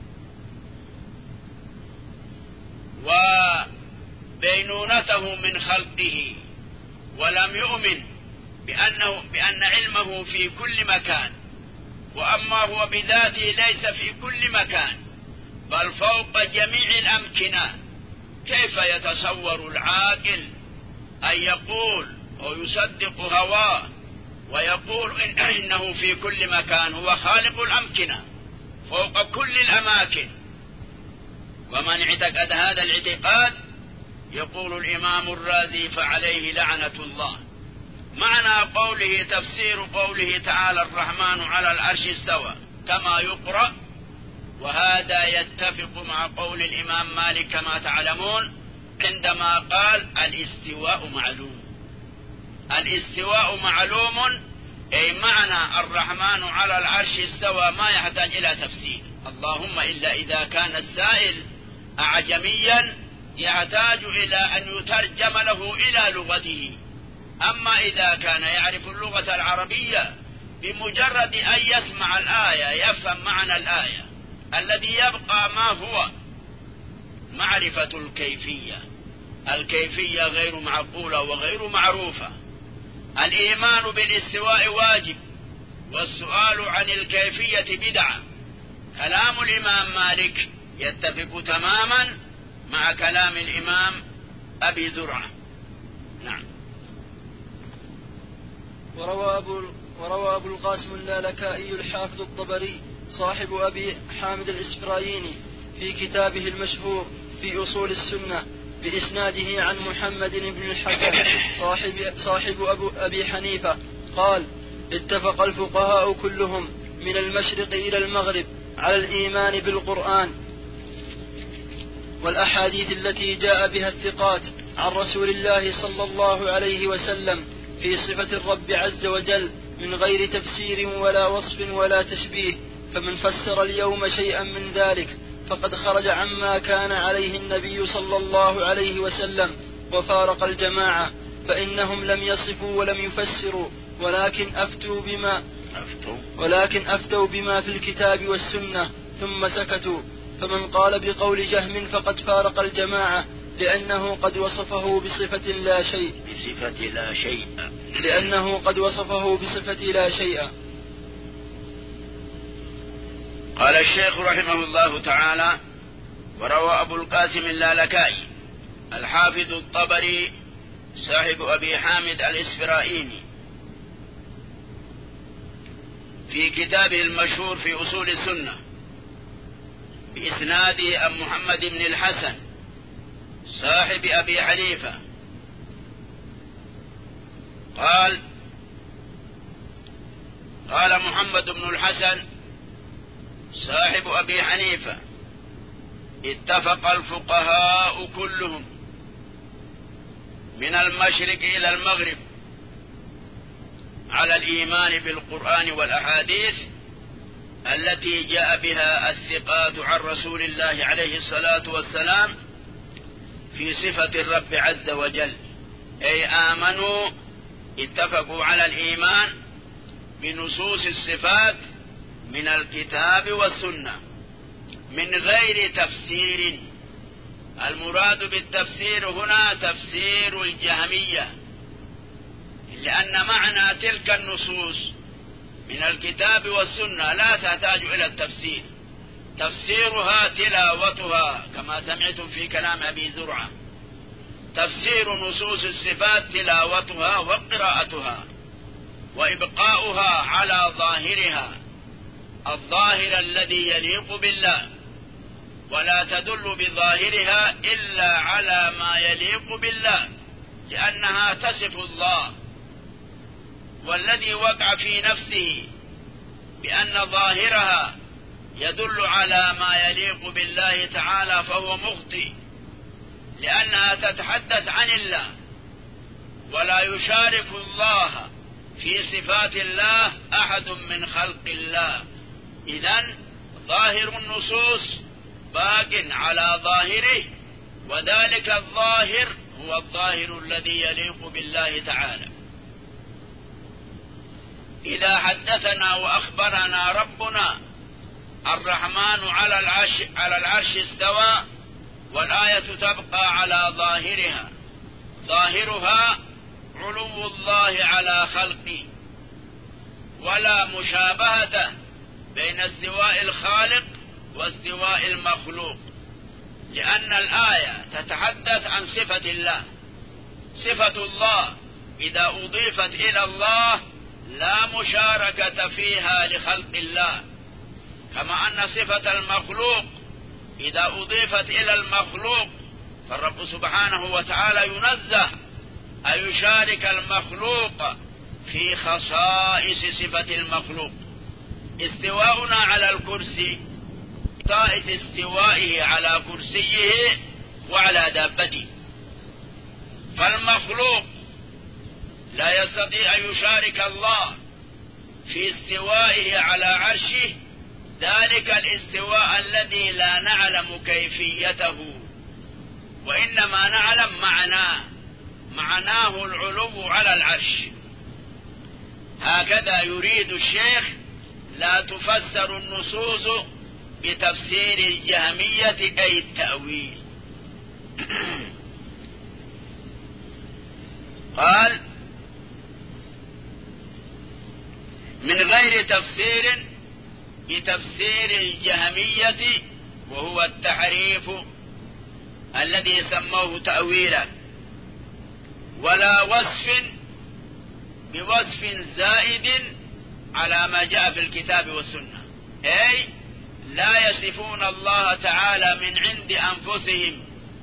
وبينونته من خلقه، ولم يؤمن بأن علمه في كل مكان، وأما هو بذاته ليس في كل مكان بل فوق جميع الأمكنة. كيف يتصور العاقل أن يقول أو يصدق هواه ويقول إنه في كل مكان؟ هو خالق الأمكنة فوق كل الأماكن. ومن اعتقد هذا الاعتقاد يقول الإمام الرازي فعليه لعنة الله. معنى قوله تفسير قوله تعالى الرحمن على العرش استوى كما يقرأ، وهذا يتفق مع قول الإمام مالك كما تعلمون عندما قال الاستواء معلوم. الاستواء معلوم أي معنى الرحمن على العرش استوى ما يحتاج إلى تفسير، اللهم إلا إذا كان السائل أعجميا يحتاج إلى أن يترجم له إلى لغته. أما إذا كان يعرف اللغة العربية بمجرد أن يسمع الآية يفهم معنى الآية، الذي يبقى ما هو معرفة الكيفية. الكيفية غير معقولة وغير معروفة. الإيمان بالاستواء واجب، والسؤال عن الكيفية بدعة. كلام الإمام مالك يتفق تماما مع كلام الإمام أبي زرعة. نعم. وروى أبو القاسم اللالكائي الحافظ الطبري صاحب أبي حامد الإسفرايني في كتابه المشهور في أصول السنة بإسناده عن محمد بن الحسن صاحب أبي حنيفة قال: اتفق الفقهاء كلهم من المشرق إلى المغرب على الإيمان بالقرآن والأحاديث التي جاء بها الثقات عن رسول الله صلى الله عليه وسلم في صفة الرب عز وجل من غير تفسير ولا وصف ولا تشبيه. فمن فسر اليوم شيئا من ذلك فقد خرج عما كان عليه النبي صلى الله عليه وسلم وفارق الجماعة، فإنهم لم يصفوا ولم يفسروا ولكن أفتوا بما في الكتاب والسنة ثم سكتوا. فمن قال بقول جهم فقد فارق الجماعة لأنه قد وصفه بصفة لا شيء. قال الشيخ رحمه الله تعالى: وروى أبو القاسم اللالكائي الحافظ الطبري صاحب أبي حامد الإسفرايني في كتابه المشهور في أصول السنة بإسناده عن محمد بن الحسن صاحب أبي حنيفة قال محمد بن الحسن صاحب أبي حنيفة: اتفق الفقهاء كلهم من المشرق إلى المغرب على الإيمان بالقرآن والأحاديث التي جاء بها الثقات عن رسول الله عليه الصلاة والسلام في صفة الرب عز وجل، أي آمنوا اتفقوا على الإيمان بنصوص الصفات من الكتاب والسنة من غير تفسير. المراد بالتفسير هنا تفسير الجهمية، لأن معنى تلك النصوص من الكتاب والسنة لا تحتاج إلى التفسير، تفسيرها تلاوتها كما سمعتم في كلام أبي زرعة. تفسير نصوص الصفات تلاوتها وقراءتها وإبقاؤها على ظاهرها، الظاهر الذي يليق بالله، ولا تدل بظاهرها إلا على ما يليق بالله لأنها تصف الله. والذي وقع في نفسه بأن ظاهرها يدل على ما يليق بالله تعالى فهو مخطئ، لأنها تتحدث عن الله ولا يشارك الله في صفات الله أحد من خلق الله. إذن ظاهر النصوص باق على ظاهره، وذلك الظاهر هو الظاهر الذي يليق بالله تعالى. إذا حدثنا وأخبرنا ربنا الرحمن على العرش استوى والآية تبقى على ظاهرها، ظاهرها علو الله على خلقه، ولا مشابهة بين استواء الخالق واستواء المخلوق، لأن الآية تتحدث عن صفة الله. صفة الله إذا أضيفت إلى الله لا مشاركة فيها لخلق الله، كما أن صفة المخلوق إذا أضيفت إلى المخلوق فالرب سبحانه وتعالى ينزه أن يشارك المخلوق في خصائص صفة المخلوق. استواؤنا على الكرسي طائة استوائه على كرسيه وعلى دابته، فالمخلوق لا يستطيع أن يشارك الله في استوائه على عرشه، ذلك الاستواء الذي لا نعلم كيفيته وإنما نعلم معناه العلو على العرش. هكذا يريد الشيخ: لا تفسر النصوص بتفسير الجهمية أي التأويل. قال: من غير تفسير بتفسير الجهمية، وهو التحريف الذي سموه تأويلا، ولا وصف بوصف زائد على ما جاء في الكتاب والسنة، أي لا يصفون الله تعالى من عند أنفسهم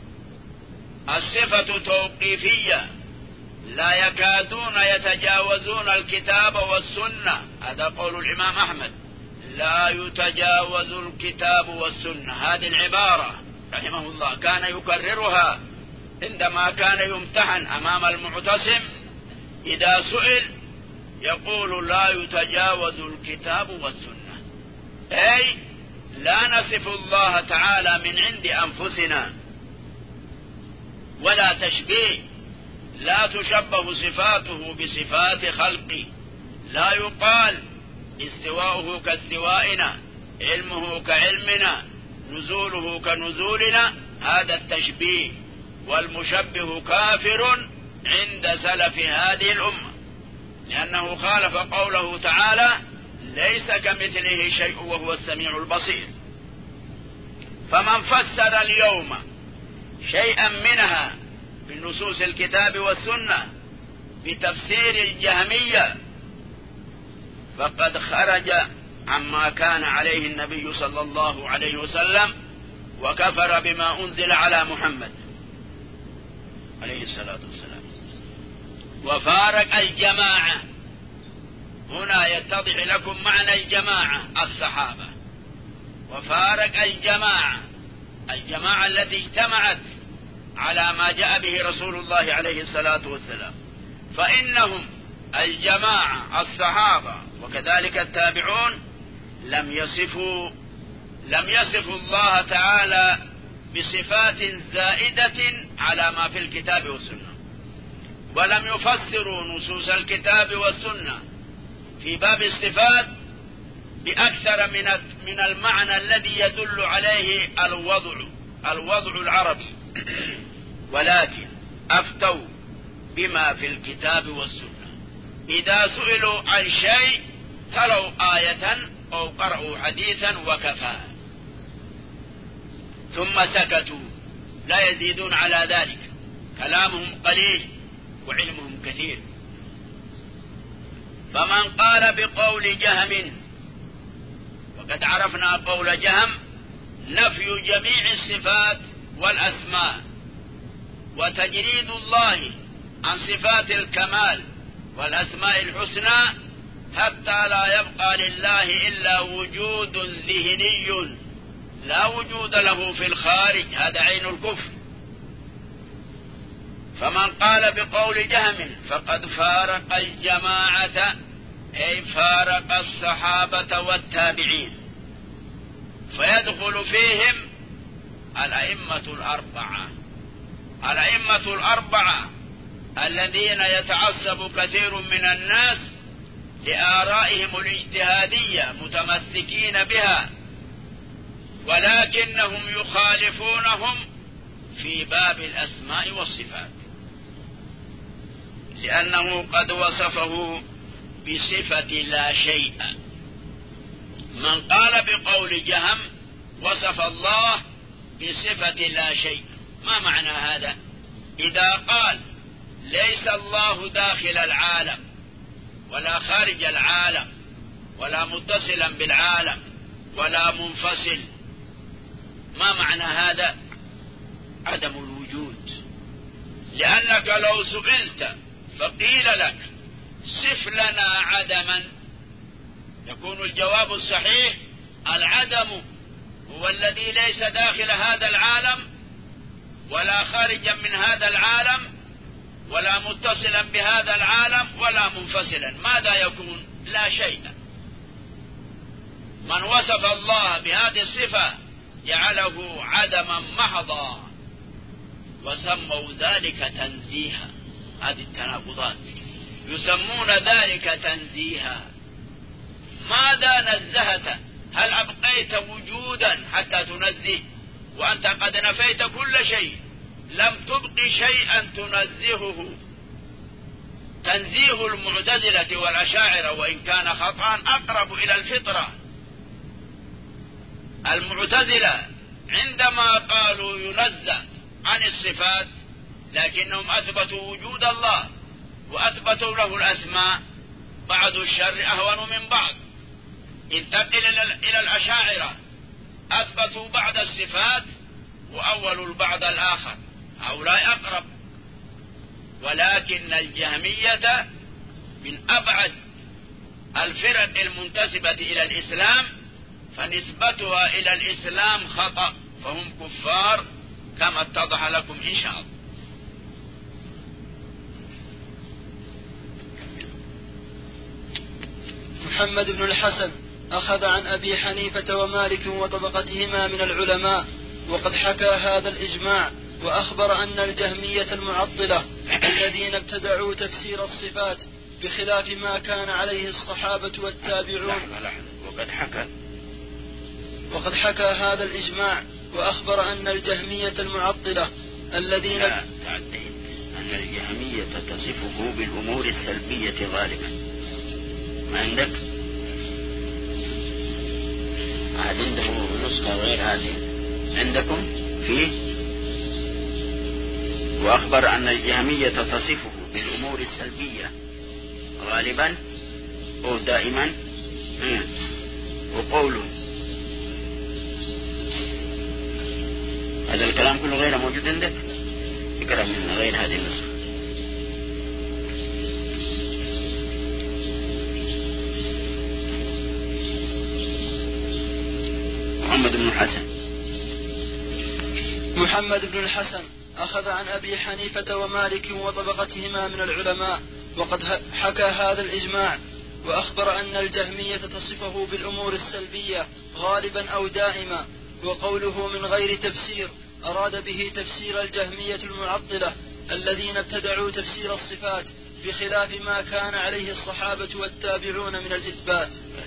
الصفة توقيفية، لا يكادون يتجاوزون الكتاب والسنة. هذا قول الإمام أحمد: لا يتجاوز الكتاب والسنة. هذه العبارة رحمه الله كان يكررها عندما كان يمتحن أمام المعتصم، إذا سئل يقول: لا يتجاوز الكتاب والسنة، أي لا نصف الله تعالى من عند أنفسنا، ولا تشبيه، لا تشبه صفاته بصفات خلقه، لا يقال استواؤه كاستوائنا، علمه كعلمنا، نزوله كنزولنا. هذا التشبيه، والمشبه كافر عند سلف هذه الأمة، لأنه خالف قوله تعالى: ليس كمثله شيء وهو السميع البصير. فمن فسر اليوم شيئا منها من نصوص الكتاب والسنة بتفسير الجهمية فقد خرج عما كان عليه النبي صلى الله عليه وسلم، وكفر بما أنزل على محمد عليه الصلاة والسلام، وفارق الجماعة. هنا يتضح لكم معنى الجماعة: الصحابة. وفارق الجماعة التي اجتمعت على ما جاء به رسول الله عليه الصلاة والسلام، فإنهم الجماعة الصحابة وكذلك التابعون لم يصفوا الله تعالى بصفات زائدة على ما في الكتاب والسنة، ولم يفسروا نصوص الكتاب والسنة في باب الصفات بأكثر من المعنى الذي يدل عليه الوضع العربي، ولكن أفتوا بما في الكتاب والسنة. إذا سئلوا عن شيء تلوا آية أو قرأوا حديثا وكفى، ثم سكتوا، لا يزيدون على ذلك. كلامهم قليل وعلمهم كثير. فمن قال بقول جهم، وقد عرفنا قول جهم: نفي جميع الصفات والأسماء، وتجريد الله عن صفات الكمال والأسماء الحسنى حتى لا يبقى لله إلا وجود ذهني لا وجود له في الخارج، هذا عين الكفر. فمن قال بقول جهم فقد فارق الجماعة، أي فارق الصحابة والتابعين، فيدخل فيهم الأئمة الأربعة الذين يتعصب كثير من الناس لآرائهم الاجتهادية متمسكين بها، ولكنهم يخالفونهم في باب الأسماء والصفات، لأنه قد وصفه بصفة لا شيء. من قال بقول جهم وصف الله بصفة لا شيء. ما معنى هذا؟ إذا قال ليس الله داخل العالم ولا خارج العالم ولا متصلا بالعالم ولا منفصل، ما معنى هذا؟ عدم الوجود. لأنك لو سئلت فقيل لك صف لنا عدما، يكون الجواب الصحيح العدم هو الذي ليس داخل هذا العالم ولا خارجا من هذا العالم ولا متصلا بهذا العالم ولا منفصلا. ماذا يكون؟ لا شيء. من وصف الله بهذه الصفة جعله عدما محضا وسموا ذلك تنزيها. هذه التناقضات يسمون ذلك تنزيها. ماذا نزهت؟ هل أبقيت وجودا حتى تنزه وأنت قد نفيت كل شيء؟ لم تبق شيئا تنزهه. تنزيه المعتزلة والأشاعرة وإن كان خطأ أقرب إلى الفطرة. المعتزلة عندما قالوا ينزه عن الصفات لكنهم أثبتوا وجود الله وأثبتوا له الأسماء، بعض الشر أهون من بعض. انتقل إلى الأشاعرة أثبتوا بعض الصفات وأولوا البعض الآخر، هؤلاء أقرب. ولكن الجهمية من أبعد الفرق المنتسبة إلى الإسلام، فنسبتها إلى الإسلام خطأ، فهم كفار كما اتضح لكم إن شاء الله. محمد بن الحسن أخذ عن أبي حنيفة ومالك وطبقتهما من العلماء، وقد حكى هذا الإجماع وأخبر أن الجهمية المعطلة الذين ابتدعوا تفسير الصفات بخلاف ما كان عليه الصحابة والتابعون. وقد حكى هذا الإجماع وأخبر أن الجهمية المعطلة الذين أن الجهمية تصفه بالأمور السلبية غالبا. ما عندك؟ عنده نسخة غير هذه عندكم فيه؟ وأخبر أن الجهمية تصفه بالأمور السلبية غالبا أو دائما. وقوله هذا الكلام كله غير موجود عندك؟ اقرأ من غير هذه النسخة. محمد بن الحسن أخذ عن أبي حنيفة ومالك وطبقتهما من العلماء، وقد حكى هذا الإجماع وأخبر أن الجهمية تصفه بالأمور السلبية غالبا أو دائما. وقوله من غير تفسير أراد به تفسير الجهمية المعطلة الذين ابتدعوا تفسير الصفات بخلاف ما كان عليه الصحابة والتابعون من الإثبات.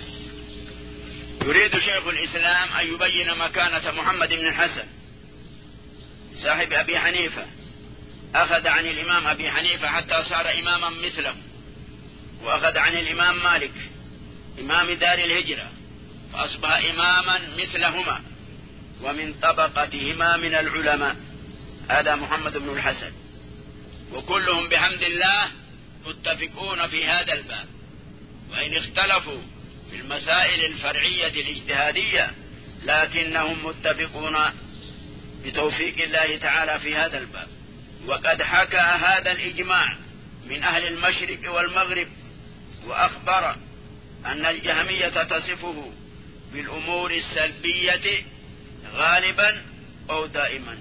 يريد شيخ الإسلام أن يبين مكانة محمد بن الحسن صاحب أبي حنيفة. أخذ عن الإمام أبي حنيفة حتى صار إماما مثله، وأخذ عن الإمام مالك إمام دار الهجرة فأصبح إماما مثلهما ومن طبقتهما من العلماء. هذا محمد بن الحسن، وكلهم بحمد الله متفقون في هذا الباب، وإن اختلفوا في المسائل الفرعية الاجتهادية لكنهم متفقون بتوفيق الله تعالى في هذا الباب. وقد حكى هذا الإجماع من أهل المشرق والمغرب، وأخبر أن الجهمية تصفه بالأمور السلبية غالبا أو دائما،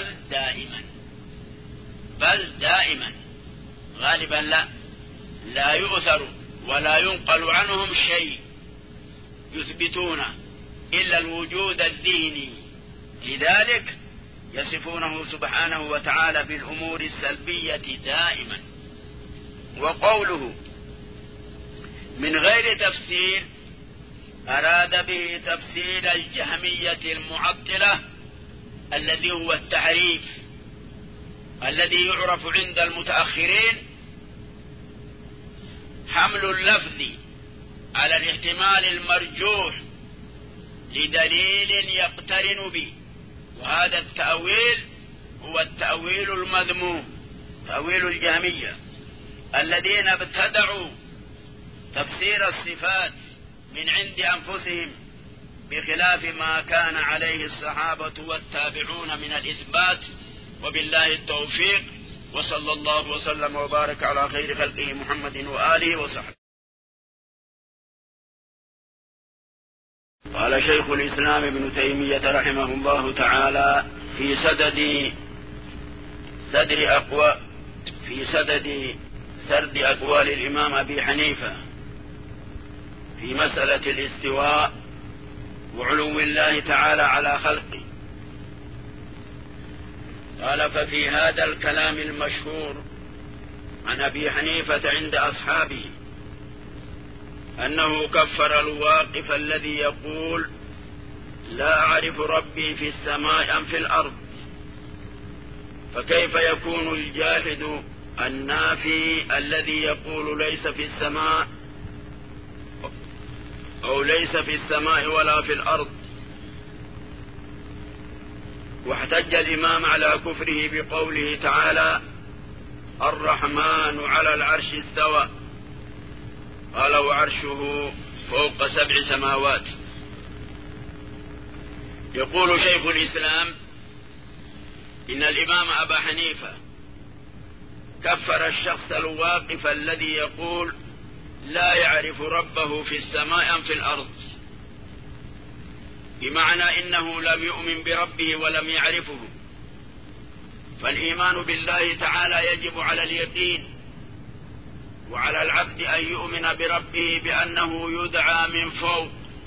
بل دائما. غالبا لا يؤثر ولا ينقل عنهم شيء يثبتون إلا الوجود الذهني، لذلك يصفونه سبحانه وتعالى بالأمور السلبية دائما. وقوله من غير تفسير أراد به تفسير الجهمية المعطلة الذي هو التحريف، الذي يعرف عند المتأخرين حمل اللفظ على الاحتمال المرجوح لدليل يقترن به، وهذا التأويل هو التأويل المذموم، تأويل الجهمية الذين ابتدعوا تفسير الصفات من عند أنفسهم بخلاف ما كان عليه الصحابة والتابعون من الإثبات، وبالله التوفيق. وصلى الله وسلم وبارك على خير خلقه محمد وآله وصحبه. قال شيخ الإسلام ابن تيمية رحمه الله تعالى في سرد أقوال الإمام أبي حنيفة في مسألة الاستواء وعلو الله تعالى على خلقه. قال ففي هذا الكلام المشهور عن أبي حنيفة عند أصحابه أنه كفر الواقف الذي يقول لا أعرف ربي في السماء أم في الأرض، فكيف يكون الجاحد النافي الذي يقول ليس في السماء أو ليس في السماء ولا في الأرض؟ واحتج الإمام على كفره بقوله تعالى الرحمن على العرش استوى، قال وعرشه فوق 7 سماوات. يقول شيخ الإسلام إن الإمام أبا حنيفة كفر الشخص الواقف الذي يقول لا يعرف ربه في السماء أم في الأرض، بمعنى إنه لم يؤمن بربه ولم يعرفه. فالإيمان بالله تعالى يجب على اليقين، وعلى العبد أن يؤمن بربه بأنه يدعى من فوق،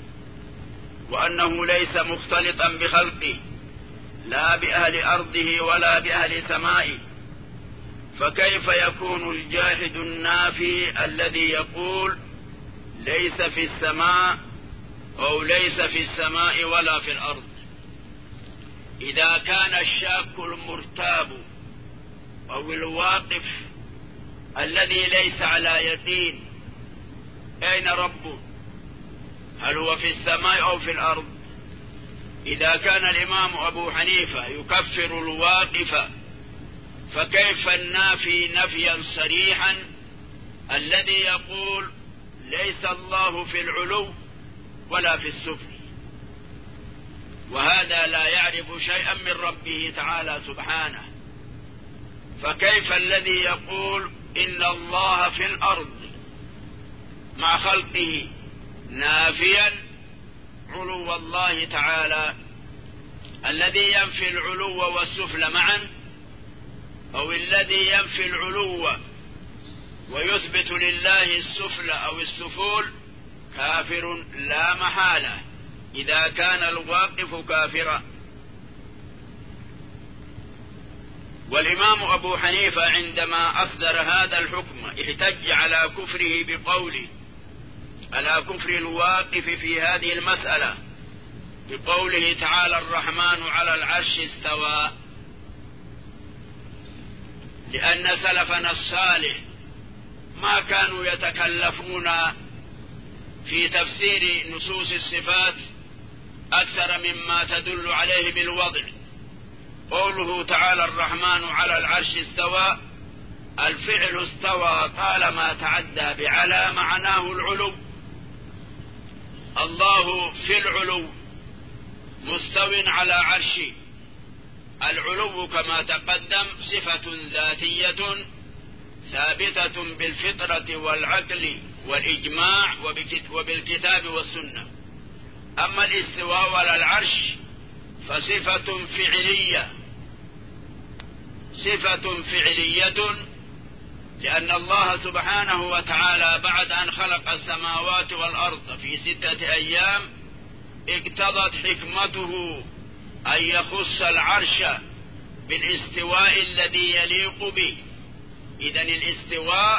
وأنه ليس مختلطا بخلقه لا بأهل أرضه ولا بأهل سمائه. فكيف يكون الجاحد النافي الذي يقول ليس في السماء أو ليس في السماء ولا في الأرض؟ إذا كان الشاك المرتاب أو الواقف الذي ليس على يقين أين ربه، هل هو في السماء أو في الأرض؟ إذا كان الإمام أبو حنيفة يكفر الواقف، فكيف النافي نفيا صريحا الذي يقول ليس الله في العلو ولا في السفل، وهذا لا يعرف شيئا من ربه تعالى سبحانه؟ فكيف الذي يقول إن الله في الأرض مع خلقه نافيا علو الله تعالى الذي ينفي العلو والسفل معا، أو الذي ينفي العلو ويثبت لله السفل أو السفول كافر لا محالة إذا كان الواقف كافرا. والإمام أبو حنيفة عندما أصدر هذا الحكم احتج على كفره بقوله، على كفر الواقف في هذه المسألة بقوله تعالى الرحمن على العرش استوى، لأن سلفنا الصالح ما كانوا يتكلفون في تفسير نصوص الصفات أكثر مما تدل عليه بالوضع. قوله تعالى الرحمن على العرش استوى، الفعل استوى طالما تعدى بعلى معناه العلو. الله في العلو مستو على عرشه. العلو كما تقدم صفة ذاتية ثابتة بالفطرة والعقل والإجماع وبالكتاب والسنة. أما الاستواء على العرش فصفة فعلية، صفة فعلية، لأن الله سبحانه وتعالى بعد أن خلق السماوات والأرض في 6 أيام اقتضت حكمته أن يخص العرش بالاستواء الذي يليق به. إذن الاستواء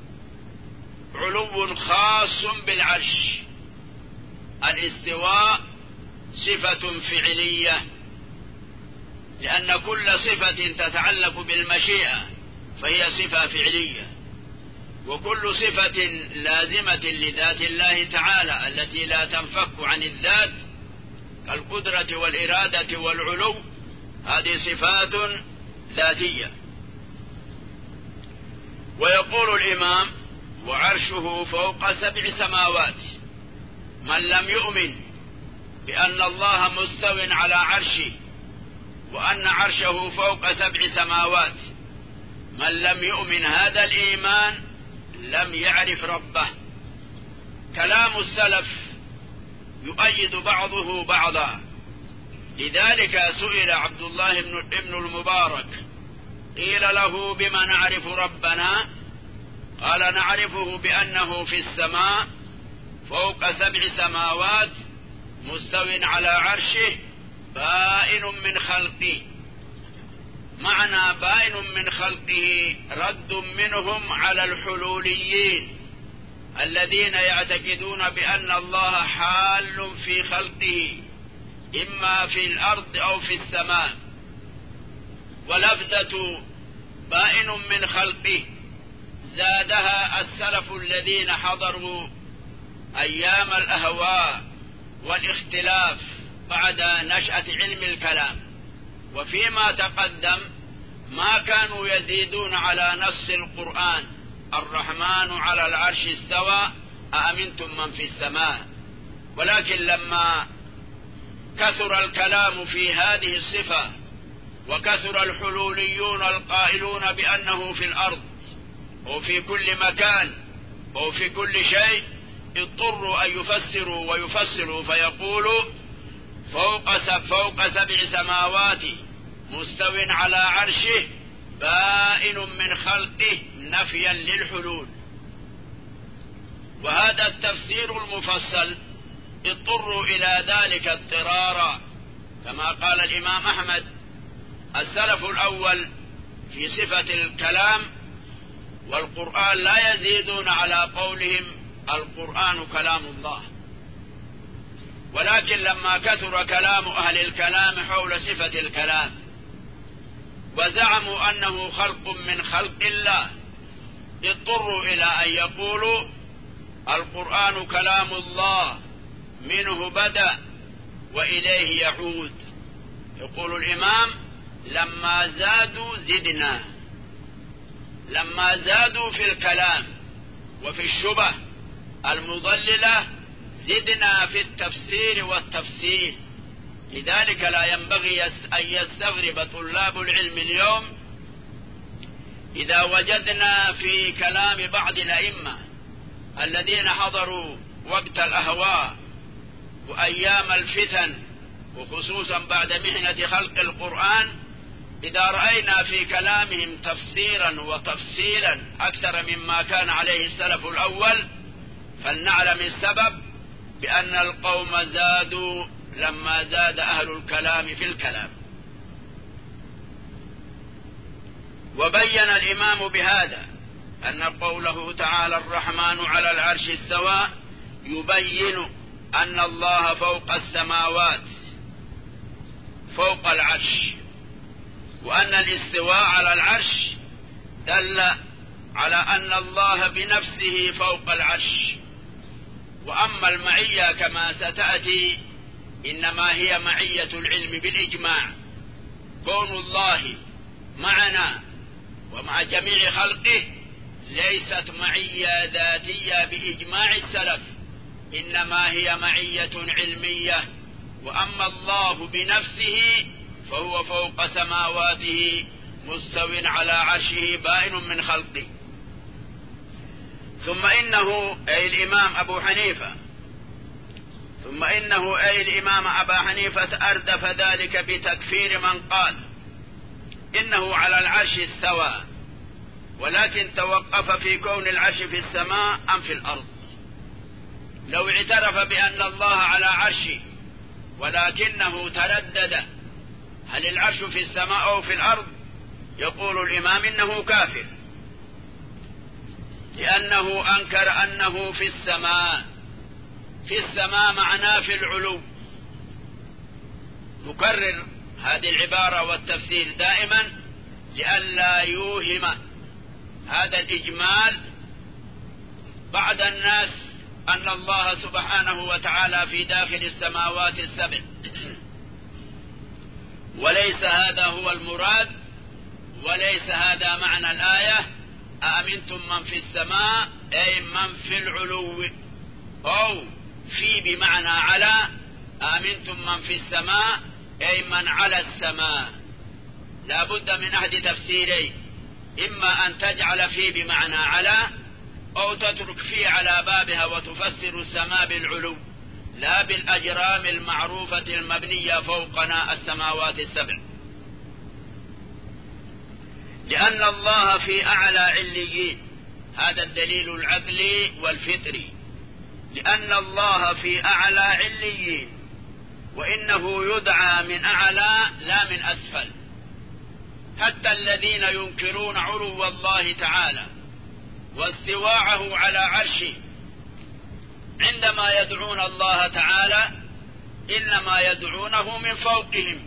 علو خاص بالعرش، الاستواء صفة فعلية، لأن كل صفة تتعلق بالمشيئة فهي صفة فعلية، وكل صفة لازمة لذات الله تعالى التي لا تنفك عن الذات كالقدرة والإرادة والعلو، هذه صفات ذاتية. ويقول الإمام وعرشه فوق 7 سماوات. من لم يؤمن بأن الله مستو على عرشه وأن عرشه فوق 7 سماوات من لم يؤمن هذا الإيمان لم يعرف ربه. كلام السلف يؤيد بعضه بعضا. لذلك سئل عبد الله بن المبارك قيل له بما نعرف ربنا؟ قال نعرفه بأنه في السماء فوق 7 سماوات مستو على عرشه بائن من خلقه. معنى بائن من خلقه رد منهم على الحلوليين الذين يعتقدون بأن الله حال في خلقه إما في الأرض أو في السماء. ولفظة بائن من خلقه زادها السلف الذين حضروا أيام الأهواء والاختلاف بعد نشأة علم الكلام. وفيما تقدم ما كانوا يزيدون على نص القرآن الرحمن على العرش استوى أأمنتم من في السماء. ولكن لما كثر الكلام في هذه الصفة وكثر الحلوليون القائلون بأنه في الأرض وفي كل مكان وفي كل شيء اضطروا أن يفسروا ويفصلوا فيقولوا فوق 7 سماوات مستو على عرشه بائن من خلقه نفيا للحلول. وهذا التفسير المفصل اضطروا إلى ذلك اضطرارا، كما قال الإمام أحمد السلف الأول في صفة الكلام والقرآن لا يزيدون على قولهم القرآن كلام الله. ولكن لما كثر كلام أهل الكلام حول صفة الكلام وزعموا أنه خلق من خلق الله اضطروا إلى أن يقولوا القرآن كلام الله منه بدأ وإليه يعود. يقول الإمام لما زادوا زدنا، لما زادوا في الكلام وفي الشبه المضللة زدنا في التفسير والتفسير. لذلك لا ينبغي أن يستغرب طلاب العلم اليوم إذا وجدنا في كلام بعض الأئمة الذين حضروا وقت الأهواء وأيام الفتن وخصوصا بعد محنة خلق القرآن، إذا رأينا في كلامهم تفسيرا وتفصيلا أكثر مما كان عليه السلف الأول فلنعلم السبب بأن القوم زادوا لما زاد أهل الكلام في الكلام. وبين الإمام بهذا أن قوله تعالى الرحمن على العرش استوى يبين أن الله فوق السماوات فوق العرش، وأن الاستواء على العرش دل على أن الله بنفسه فوق العرش. وأما المعية كما ستأتي إنما هي معية العلم بالإجماع، كون الله معنا ومع جميع خلقه ليست معية ذاتية بإجماع السلف، إنما هي معية علمية. وأما الله بنفسه فهو فوق سماواته مستو على عرشه بائن من خلقه. ثم إنه أي الإمام أبا حنيفة أردف ذلك بتكفير من قال إنه على العرش استوى، ولكن توقف في كون العرش في السماء أم في الأرض. لو اعترف بأن الله على عرشه ولكنه تردد هل العرش في السماء أو في الأرض، يقول الإمام إنه كافر، لأنه أنكر أنه في السماء. في السماء معناه في العلو. نكرر هذه العبارة والتفسير دائما لئلا يوهم هذا الإجمال بعد الناس أن الله سبحانه وتعالى في داخل السماوات السبع، وليس هذا هو المراد، وليس هذا معنى الآية أأمنتم من في السماء أي من في العلو، أو في بمعنى على، أأمنتم من في السماء أي من على السماء. لا بد من أحد تفسيرين، إما أن تجعل في بمعنى على أو تترك في على بابها وتفسر السماء بالعلو لا بالأجرام المعروفة المبنية فوقنا السماوات السبع، لأن الله في أعلى عليين. هذا الدليل العقلي والفطري، لأن الله في أعلى عليين، وإنه يدعى من أعلى لا من أسفل. حتى الذين ينكرون علو الله تعالى واستواعه على عرشه عندما يدعون الله تعالى إنما يدعونه من فوقهم.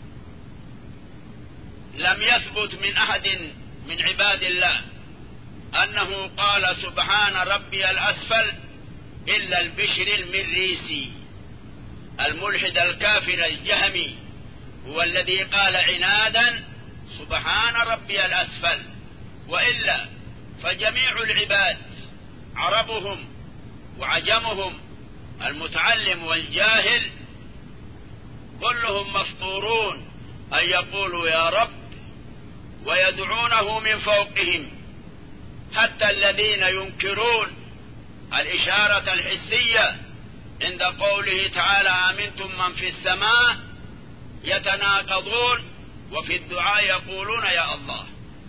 لم يثبت من أحد من عباد الله أنه قال سبحان ربي الأسفل إلا البشر المريسي الملحد الكافر الجهمي، هو الذي قال عنادا سبحان ربي الأسفل. وإلا فجميع العباد عربهم وعجمهم المتعلم والجاهل كلهم مفطورون أن يقولوا يا رب ويدعونه من فوقهم. حتى الذين ينكرون الإشارة الحسية عند قوله تعالى آمنتم من في السماء يتناقضون وفي الدعاء يقولون يا الله.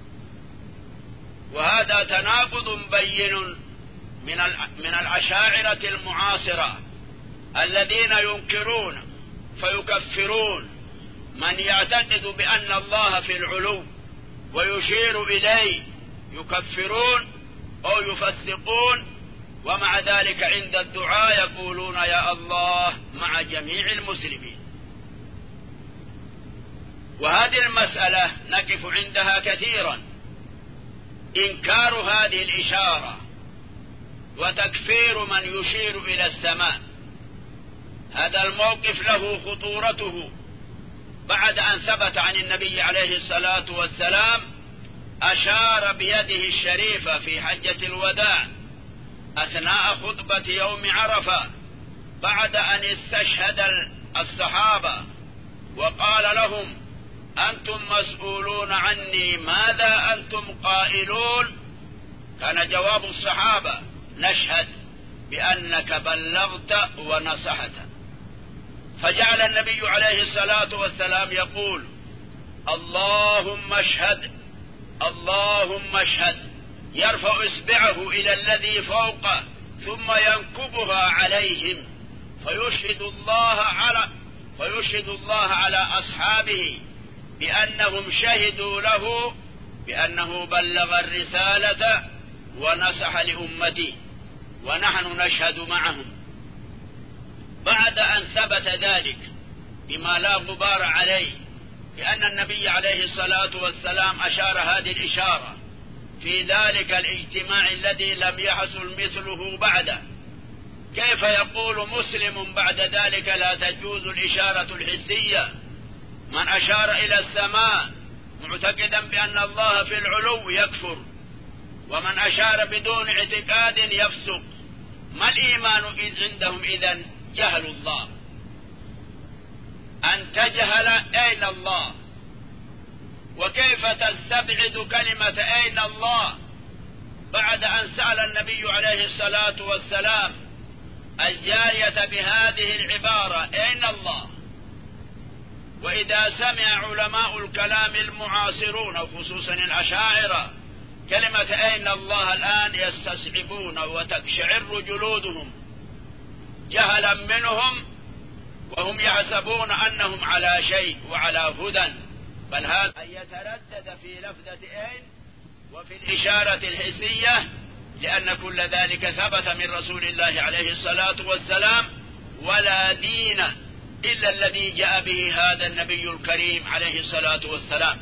وهذا تناقض بين من الأشاعرة المعاصرة الذين ينكرون فيكفرون من يعتقد بأن الله في العلو ويشير إليه، يكفرون أو يفسقون، ومع ذلك عند الدعاء يقولون يا الله مع جميع المسلمين. وهذه المسألة نقف عندها كثيرا، إنكار هذه الإشارة وتكفير من يشير إلى السماء. هذا الموقف له خطورته بعد أن ثبت عن النبي عليه الصلاة والسلام أشار بيده الشريفة في حجة الوداع أثناء خطبة يوم عرفة بعد أن استشهد الصحابة وقال لهم أنتم مسؤولون عني ماذا أنتم قائلون؟ كان جواب الصحابة نشهد بأنك بلغت ونصحت. فجعل النبي عليه الصلاة والسلام يقول اللهم اشهد اللهم اشهد، يرفع إصبعه إلى الذي فوقه ثم ينكبها عليهم فيشهد الله على أصحابه بأنهم شهدوا له بأنه بلغ الرسالة ونصح لأمته ونحن نشهد معهم. بعد أن ثبت ذلك بما لا غبار عليه لأن النبي عليه الصلاة والسلام أشار هذه الإشارة في ذلك الاجتماع الذي لم يحصل مثله بعده، كيف يقول مسلم بعد ذلك لا تجوز الإشارة الحسية؟ من أشار إلى السماء معتقدا بأن الله في العلو يكفر، ومن أشار بدون اعتقاد يفسق. ما الإيمان عندهم إذن؟ جهل الله. أن تجهل أين الله، وكيف تستبعد كلمة أين الله بعد أن سأل النبي عليه الصلاة والسلام الجارية بهذه العبارة أين الله؟ وإذا سمع علماء الكلام المعاصرون خصوصا الأشاعرة كلمة أين الله الآن يستصعبون وتقشعر جلودهم جهلا منهم، وهم يحسبون أنهم على شيء وعلى هدى، بل هذا أن يتردد في لفظة أين وفي الإشارة الحسية، لأن كل ذلك ثبت من رسول الله عليه الصلاة والسلام، ولا دين إلا الذي جاء به هذا النبي الكريم عليه الصلاة والسلام.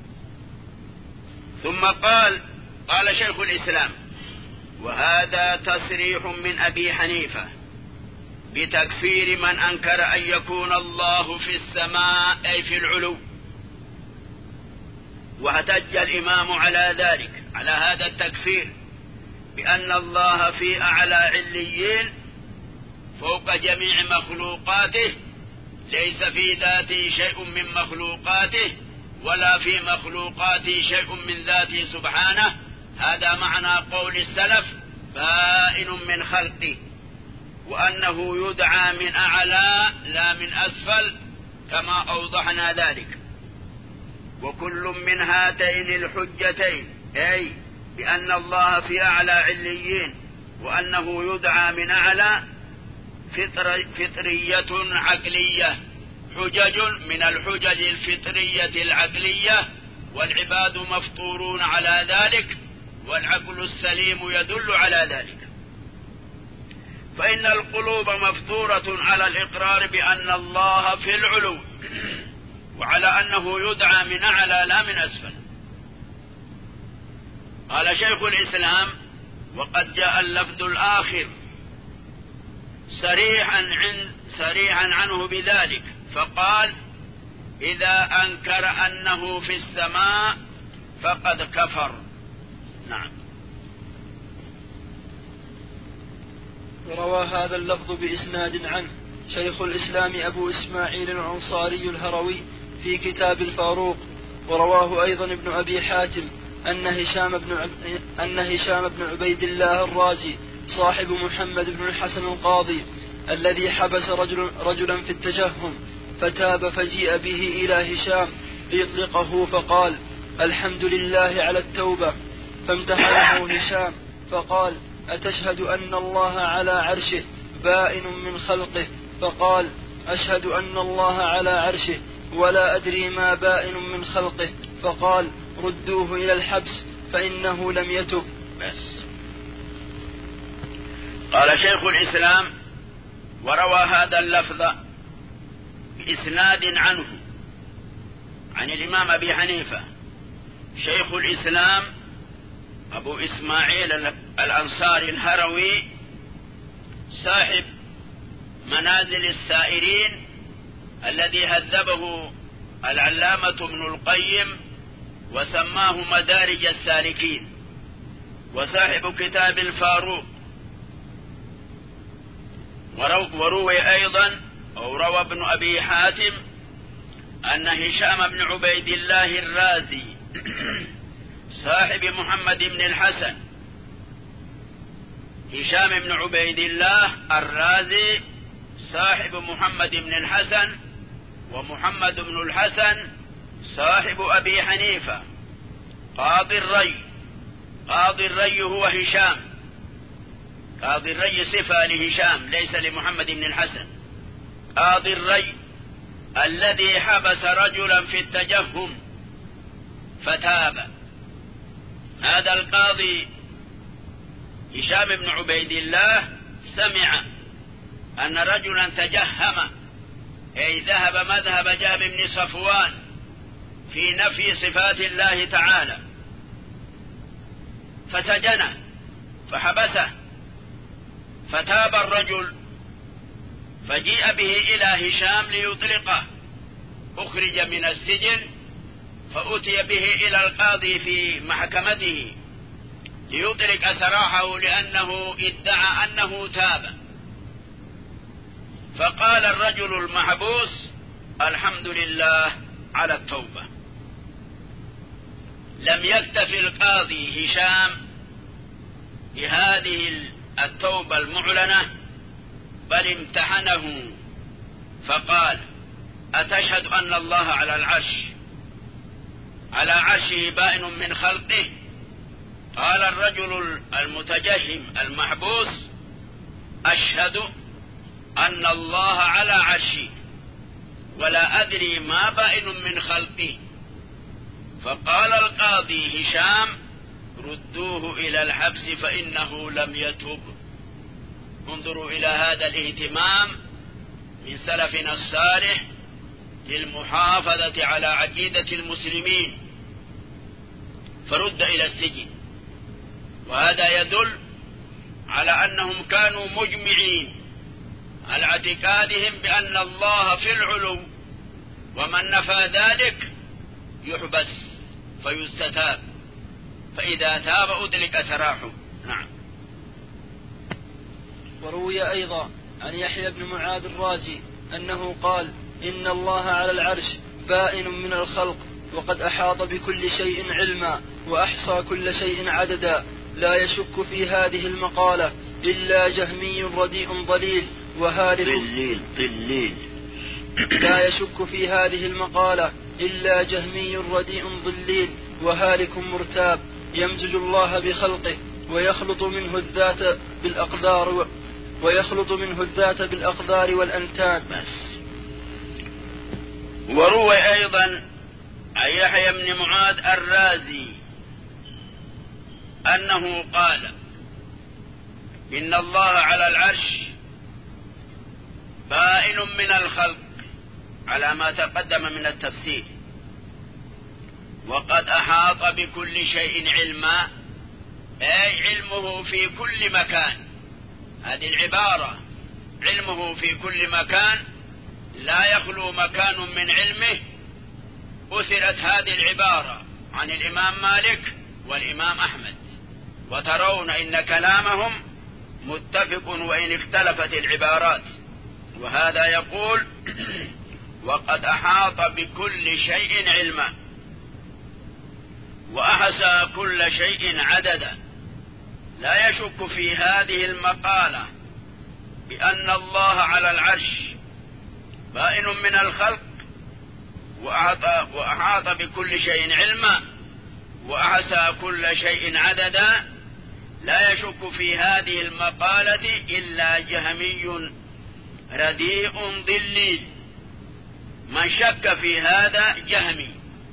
ثم قال شيخ الإسلام وهذا تصريح من أبي حنيفة بتكفير من أنكر أن يكون الله في السماء أي في العلو. واحتج الإمام على ذلك على هذا التكفير بأن الله في أعلى عليين فوق جميع مخلوقاته، ليس في ذاته شيء من مخلوقاته ولا في مخلوقاته شيء من ذاته سبحانه. هذا معنى قول السلف بائن من خلقه، وأنه يدعى من أعلى لا من أسفل كما أوضحنا ذلك. وكل من هاتين الحجتين، أي بأن الله في أعلى عليين وأنه يدعى من أعلى، فطرية عقلية، حجج من الحجج الفطرية العقلية، والعباد مفطورون على ذلك، والعقل السليم يدل على ذلك. فإن القلوب مفطورة على الإقرار بأن الله في العلو، وعلى أنه يدعى من أعلى لا من أسفل. قال شيخ الإسلام: وقد جاء اللفظ الآخر صريحا عنه بذلك، فقال: إذا أنكر أنه في السماء فقد كفر. نعم. وروى هذا اللفظ بإسناد عنه شيخ الإسلام أبو إسماعيل الأنصاري الهروي في كتاب الفاروق. ورواه أيضا ابن أبي حاتم أن هشام بن عبيد الله الرازي صاحب محمد بن الحسن القاضي الذي حبس رجلا في التجهم، فتاب فجيء به إلى هشام ليطلقه، فقال: الحمد لله على التوبة. فامتحنه هشام فقال: أتشهد أن الله على عرشه بائن من خلقه؟ فقال: أشهد أن الله على عرشه ولا أدري ما بائن من خلقه. فقال: ردوه إلى الحبس فإنه لم يتب. بس. قال شيخ الإسلام: وروى هذا اللفظ بإسناد عنه عن الإمام أبي حنيفة شيخ الإسلام أبو إسماعيل الأنصاري الهروي صاحب منازل السائرين الذي هذبه العلامة ابن القيم وسماه مدارج السالكين، وصاحب كتاب الفاروق. وروي أيضا أو روى ابن أبي حاتم أن هشام بن عبيد الله الرازي صاحب محمد بن الحسن، هشام بن عبيد الله الرازي صاحب محمد بن الحسن، ومحمد بن الحسن صاحب أبي حنيفة قاضي الري. قاضي الري هو هشام، قاضي الري صفة لهشام ليس لمحمد بن الحسن. قاضي الري الذي حبس رجلا في التجهم فتاب. هذا القاضي هشام بن عبيد الله سمع أن رجلا تجهم، أي ذهب مذهب جهم بن صفوان في نفي صفات الله تعالى، فسجنه فحبسه، فتاب الرجل فجيء به إلى هشام ليطلقه، أخرج من السجن فأتي به إلى القاضي في محكمته ليطلق سراحه لأنه ادعى أنه تاب. فقال الرجل المحبوس: الحمد لله على التوبة. لم يكتفي القاضي هشام بهذه التوبة المعلنة، بل امتحنه فقال: أتشهد أن الله على العرش على عرشه بائن من خلقه؟ قال الرجل المتجهم المحبوس: أشهد أن الله على عرشه ولا أدري ما بائن من خلقه. فقال القاضي هشام: ردوه إلى الحبس فإنه لم يتب. انظروا إلى هذا الاهتمام من سلفنا الصالح للمحافظة على عقيدة المسلمين، فرد إلى السجن. وهذا يدل على أنهم كانوا مجمعين على اعتقادهم بأن الله في العلو، ومن نفى ذلك يحبس فيستتاب، فإذا تاب أدلك سراحه. نعم. وروي أيضا عن يحيى بن معاذ الرازي أنه قال: إن الله على العرش بائن من الخلق وقد أحاط بكل شيء علما وأحصى كل شيء عددا. لا يشك في هذه المقالة إلا جهمي رديء ضليل وهالك لا يشك في هذه المقالة إلا جهمي رديء ضليل وهالك مرتاب يمزج الله بخلقه ويخلط منه الذات بالأقدار والأنتان. وروي أيضا عن يحيى بن معاذ الرازي أنه قال إن الله على العرش بائن من الخلق على ما تقدم من التفسير، وقد أحاط بكل شيء علما، أي علمه في كل مكان. هذه العبارة علمه في كل مكان لا يخلو مكان من علمه. أثرت هذه العبارة عن الإمام مالك والإمام أحمد، وترون إن كلامهم متفق وإن اختلفت العبارات. وهذا يقول وقد أحاط بكل شيء علما وأحصى كل شيء عددا. لا يشك في هذه المقالة بأن الله على العرش بائن من الخلق وأحاط بكل شيء علما وأحصى كل شيء عددا. لا يشك في هذه المقالة إلا جهمي رديء ضليل. من شك في هذا جهمي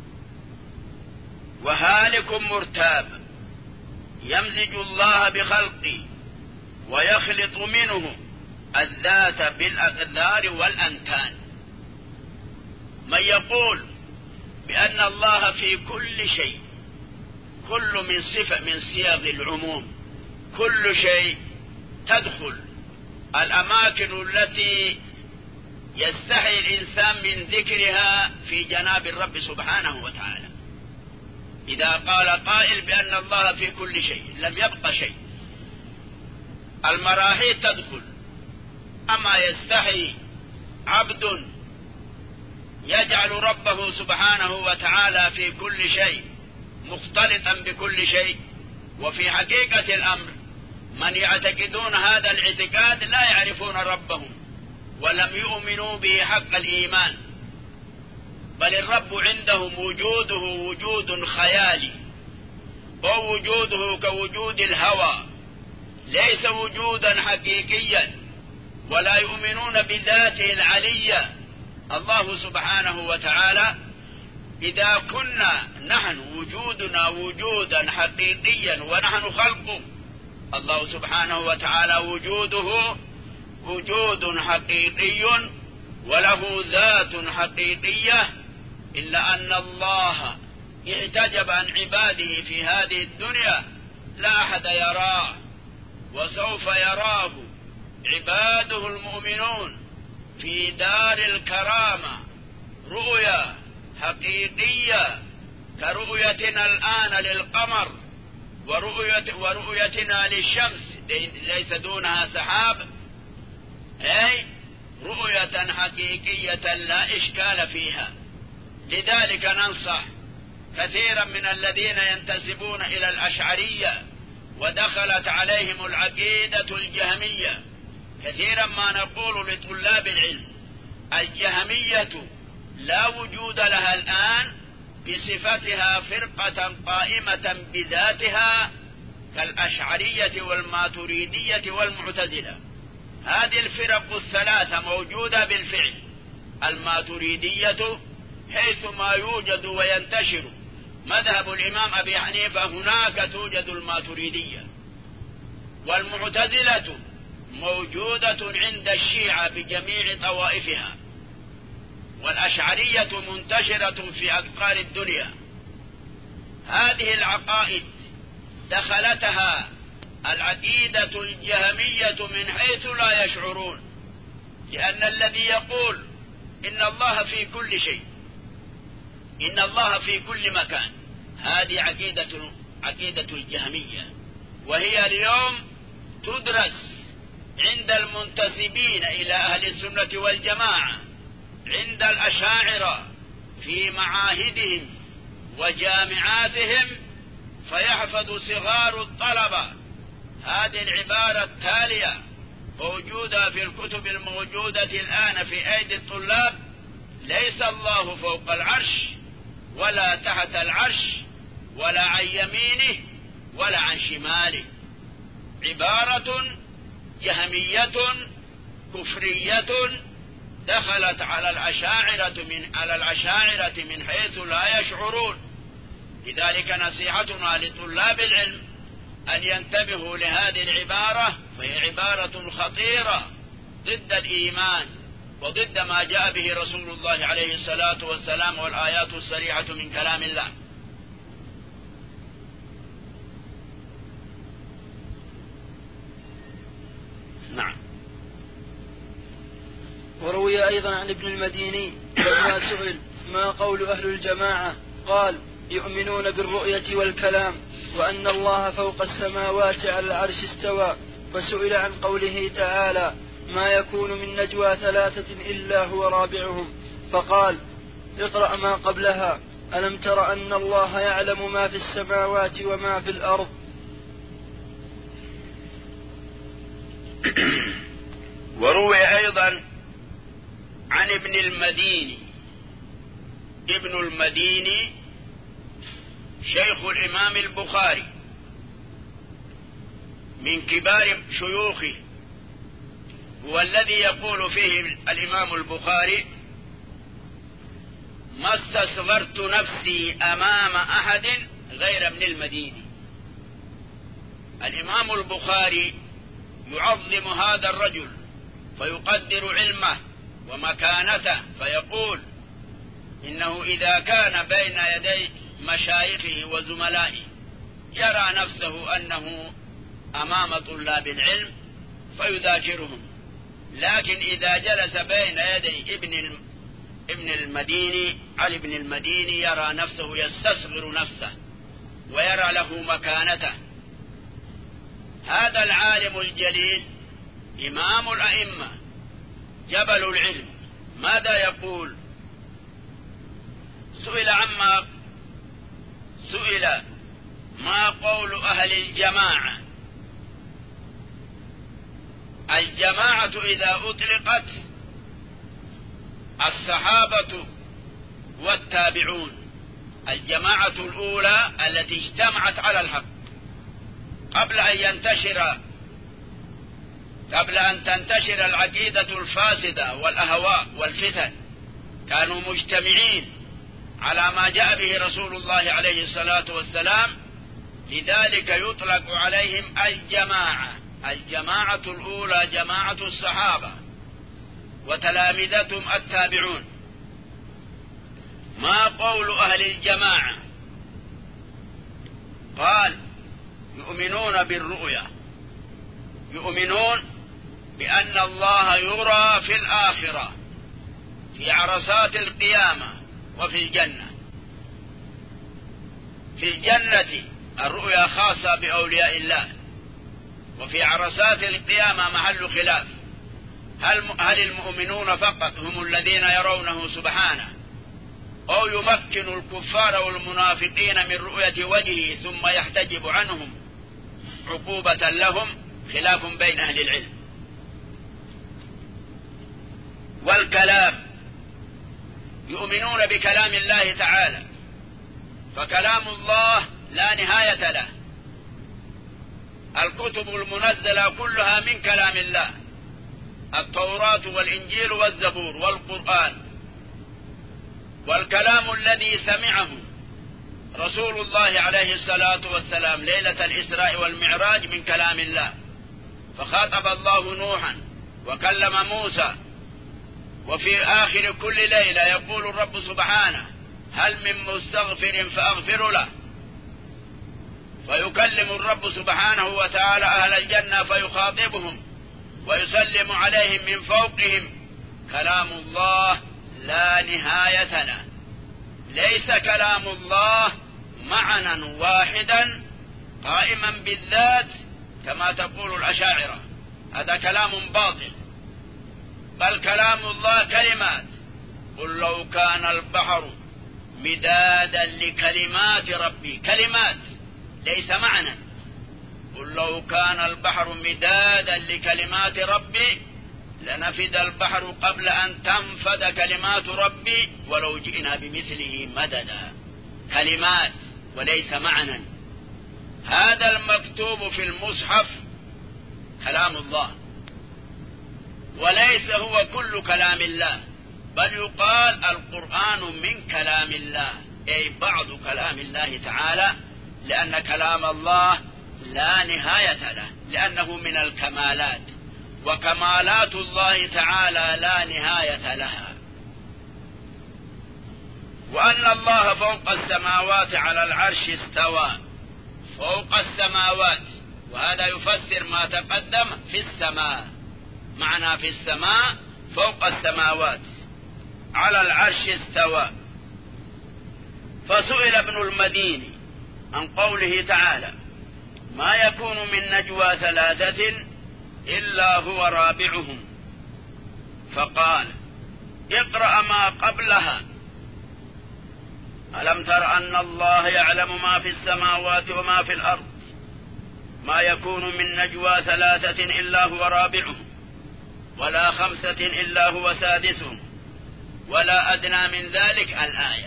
وهالك مرتاب يمزج الله بخلقه ويخلط منه الذات بالأقدار والأنتان. من يقول بأن الله في كل شيء، كل من صفة من صيغ العموم، كل شيء تدخل الأماكن التي يستحي الإنسان من ذكرها في جناب الرب سبحانه وتعالى. إذا قال قائل بأن الله في كل شيء لم يبقى شيء. المراحيض تدخل، أما يستحي عبد يجعل ربه سبحانه وتعالى في كل شيء مختلطا بكل شيء؟ وفي حقيقة الأمر من يعتقدون هذا الاعتقاد لا يعرفون ربهم ولم يؤمنوا به حق الإيمان، بل الرب عندهم وجوده وجود خيالي، ووجوده كوجود الهوى، ليس وجودا حقيقيا، ولا يؤمنون بذاته العلية. الله سبحانه وتعالى إذا كنا نحن وجودنا وجودا حقيقيا ونحن خلقه، الله سبحانه وتعالى وجوده وجود حقيقي وله ذات حقيقية، إلا أن الله احتجب عن عباده في هذه الدنيا، لا أحد يراه، وسوف يراه عباده المؤمنون في دار الكرامة رؤيا حقيقية كرؤيتنا الآن للقمر ورؤيتنا للشمس ليس دونها سحاب، أي رؤية حقيقية لا إشكال فيها. لذلك ننصح كثيرا من الذين ينتسبون إلى الأشعرية ودخلت عليهم العقيدة الجهمية، كثيرا ما نقول لطلاب العلم الجهمية لا وجود لها الآن بصفتها فرقة قائمة بذاتها كالأشعرية والماتريدية والمعتزلة. هذه الفرق الثلاثة موجودة بالفعل. الماتريدية حيث ما يوجد وينتشر مذهب الإمام أبي حنيفة هناك توجد الماتريدية، والمعتزلة موجودة عند الشيعة بجميع طوائفها، والأشعرية منتشرة في أقطار الدنيا. هذه العقائد دخلتها العقيدة الجهمية من حيث لا يشعرون، لأن الذي يقول إن الله في كل شيء، إن الله في كل مكان، هذه عقيدة الجهمية، وهي اليوم تدرس عند المنتسبين إلى أهل السنة والجماعة، عند الأشاعرة في معاهدهم وجامعاتهم فيحفظ صغار الطلبة هذه العبارة التالية موجودة في الكتب الموجودة الآن في أيدي الطلاب: ليس الله فوق العرش ولا تحت العرش ولا عن يمينه ولا عن شماله. عبارة جهمية كفرية دخلت على الأشاعرة من حيث لا يشعرون. لذلك نصيحتنا لطلاب العلم أن ينتبهوا لهذه العبارة، فهي عبارة خطيرة ضد الإيمان وضد ما جاء به رسول الله عليه الصلاة والسلام والآيات الصريحة من كلام الله. نعم. وروي أيضا عن ابن المديني لما سئل ما قول أهل الجماعة قال: يؤمنون بالرؤية والكلام وأن الله فوق السماوات على العرش استوى. فسئل عن قوله تعالى: ما يكون من نجوى ثلاثة إلا هو رابعهم، فقال: اقرأ ما قبلها: ألم تر أن الله يعلم ما في السماوات وما في الأرض. وروي أيضا عن ابن المديني. ابن المديني شيخ الإمام البخاري من كبار شيوخه، هو الذي يقول فيه الإمام البخاري: ما استصغرت نفسي أمام أحد غير ابن المديني. الإمام البخاري يعظم هذا الرجل فيقدر علمه ومكانته، فيقول إنه إذا كان بين يدي مشايخه وزملائه يرى نفسه أنه أمام طلاب العلم فيذاكرهم، لكن إذا جلس بين يدي ابن المديني علي بن المديني يرى نفسه يستصغر نفسه ويرى له مكانته. هذا العالم الجليل إمام الأئمة جبل العلم ماذا يقول؟ سئل ما قول أهل الجماعة. الجماعة إذا أطلقت الصحابة والتابعون، الجماعة الأولى التي اجتمعت على الحق قبل أن تنتشر العقيدة الفاسدة والأهواء والفتن، كانوا مجتمعين على ما جاء به رسول الله عليه الصلاة والسلام، لذلك يطلق عليهم الجماعة. الجماعة الأولى جماعة الصحابة وتلامذتهم التابعون. ما قول أهل الجماعة؟ قال: يؤمنون بالرؤيا، يؤمنون بأن الله يرى في الآخرة في عرصات القيامة وفي الجنة. في الجنة الرؤيا خاصة بأولياء الله، وفي عرصات القيامة محل خلاف، هل المؤمنون فقط هم الذين يرونه سبحانه، أو يمكن الكفار والمنافقين من رؤية وجهه ثم يحتجب عنهم عقوبة لهم؟ خلاف بين أهل العلم. والكلام، يؤمنون بكلام الله تعالى، فكلام الله لا نهاية له، الكتب المنزلة كلها من كلام الله، التوراة والإنجيل والزبور والقرآن. والكلام الذي سمعه رسول الله عليه الصلاة والسلام ليلة الإسراء والمعراج من كلام الله، فخاطب الله نوحا وكلم موسى، وفي آخر كل ليلة يقول الرب سبحانه: هل من مستغفر فأغفر له؟ فيكلم الرب سبحانه وتعالى أهل الجنة فيخاطبهم ويسلم عليهم من فوقهم. كلام الله لا نهاية له، ليس كلام الله معنى واحدا قائما بالذات كما تقول الأشاعرة، هذا كلام باطل، بل كلام الله كلمات. قل لو كان البحر مدادا لكلمات ربي، كلمات ليس معنى. قل لو كان البحر مدادا لكلمات ربي لنفد البحر قبل أن تنفد كلمات ربي ولو جئنا بمثله مددا. كلمات وليس معنى. هذا المكتوب في المصحف كلام الله، وليس هو كل كلام الله، بل يقال القرآن من كلام الله، أي بعض كلام الله تعالى، لأن كلام الله لا نهاية له، لأنه من الكمالات، وكمالات الله تعالى لا نهاية لها. وأن الله فوق السماوات على العرش استوى، فوق السماوات، وهذا يفسر ما تقدم في السماء، معنى في السماء فوق السماوات على العرش استوى. فسئل ابن المديني عن قوله تعالى: ما يكون من نجوى ثلاثة إلا هو رابعهم، فقال: اقرأ ما قبلها: ألم تر أن الله يعلم ما في السماوات وما في الأرض، ما يكون من نجوى ثلاثة إلا هو رابعهم، ولا خمسة إلا هو سادسهم، ولا أدنى من ذلك. الآية.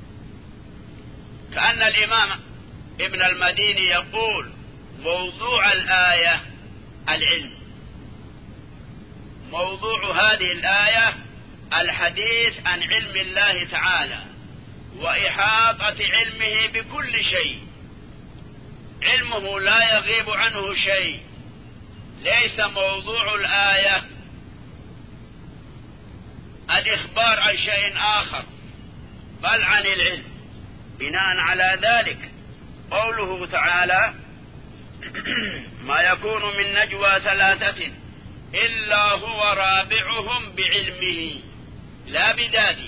كأن الإمام ابن المديني يقول موضوع الآية العلم، موضوع هذه الآية الحديث عن علم الله تعالى وإحاطة علمه بكل شيء، علمه لا يغيب عنه شيء. ليس موضوع الآية الإخبار عن شيء آخر، بل عن العلم. بناء على ذلك قوله تعالى: ما يكون من نجوى ثلاثة إلا هو رابعهم، بعلمه لا بذاته.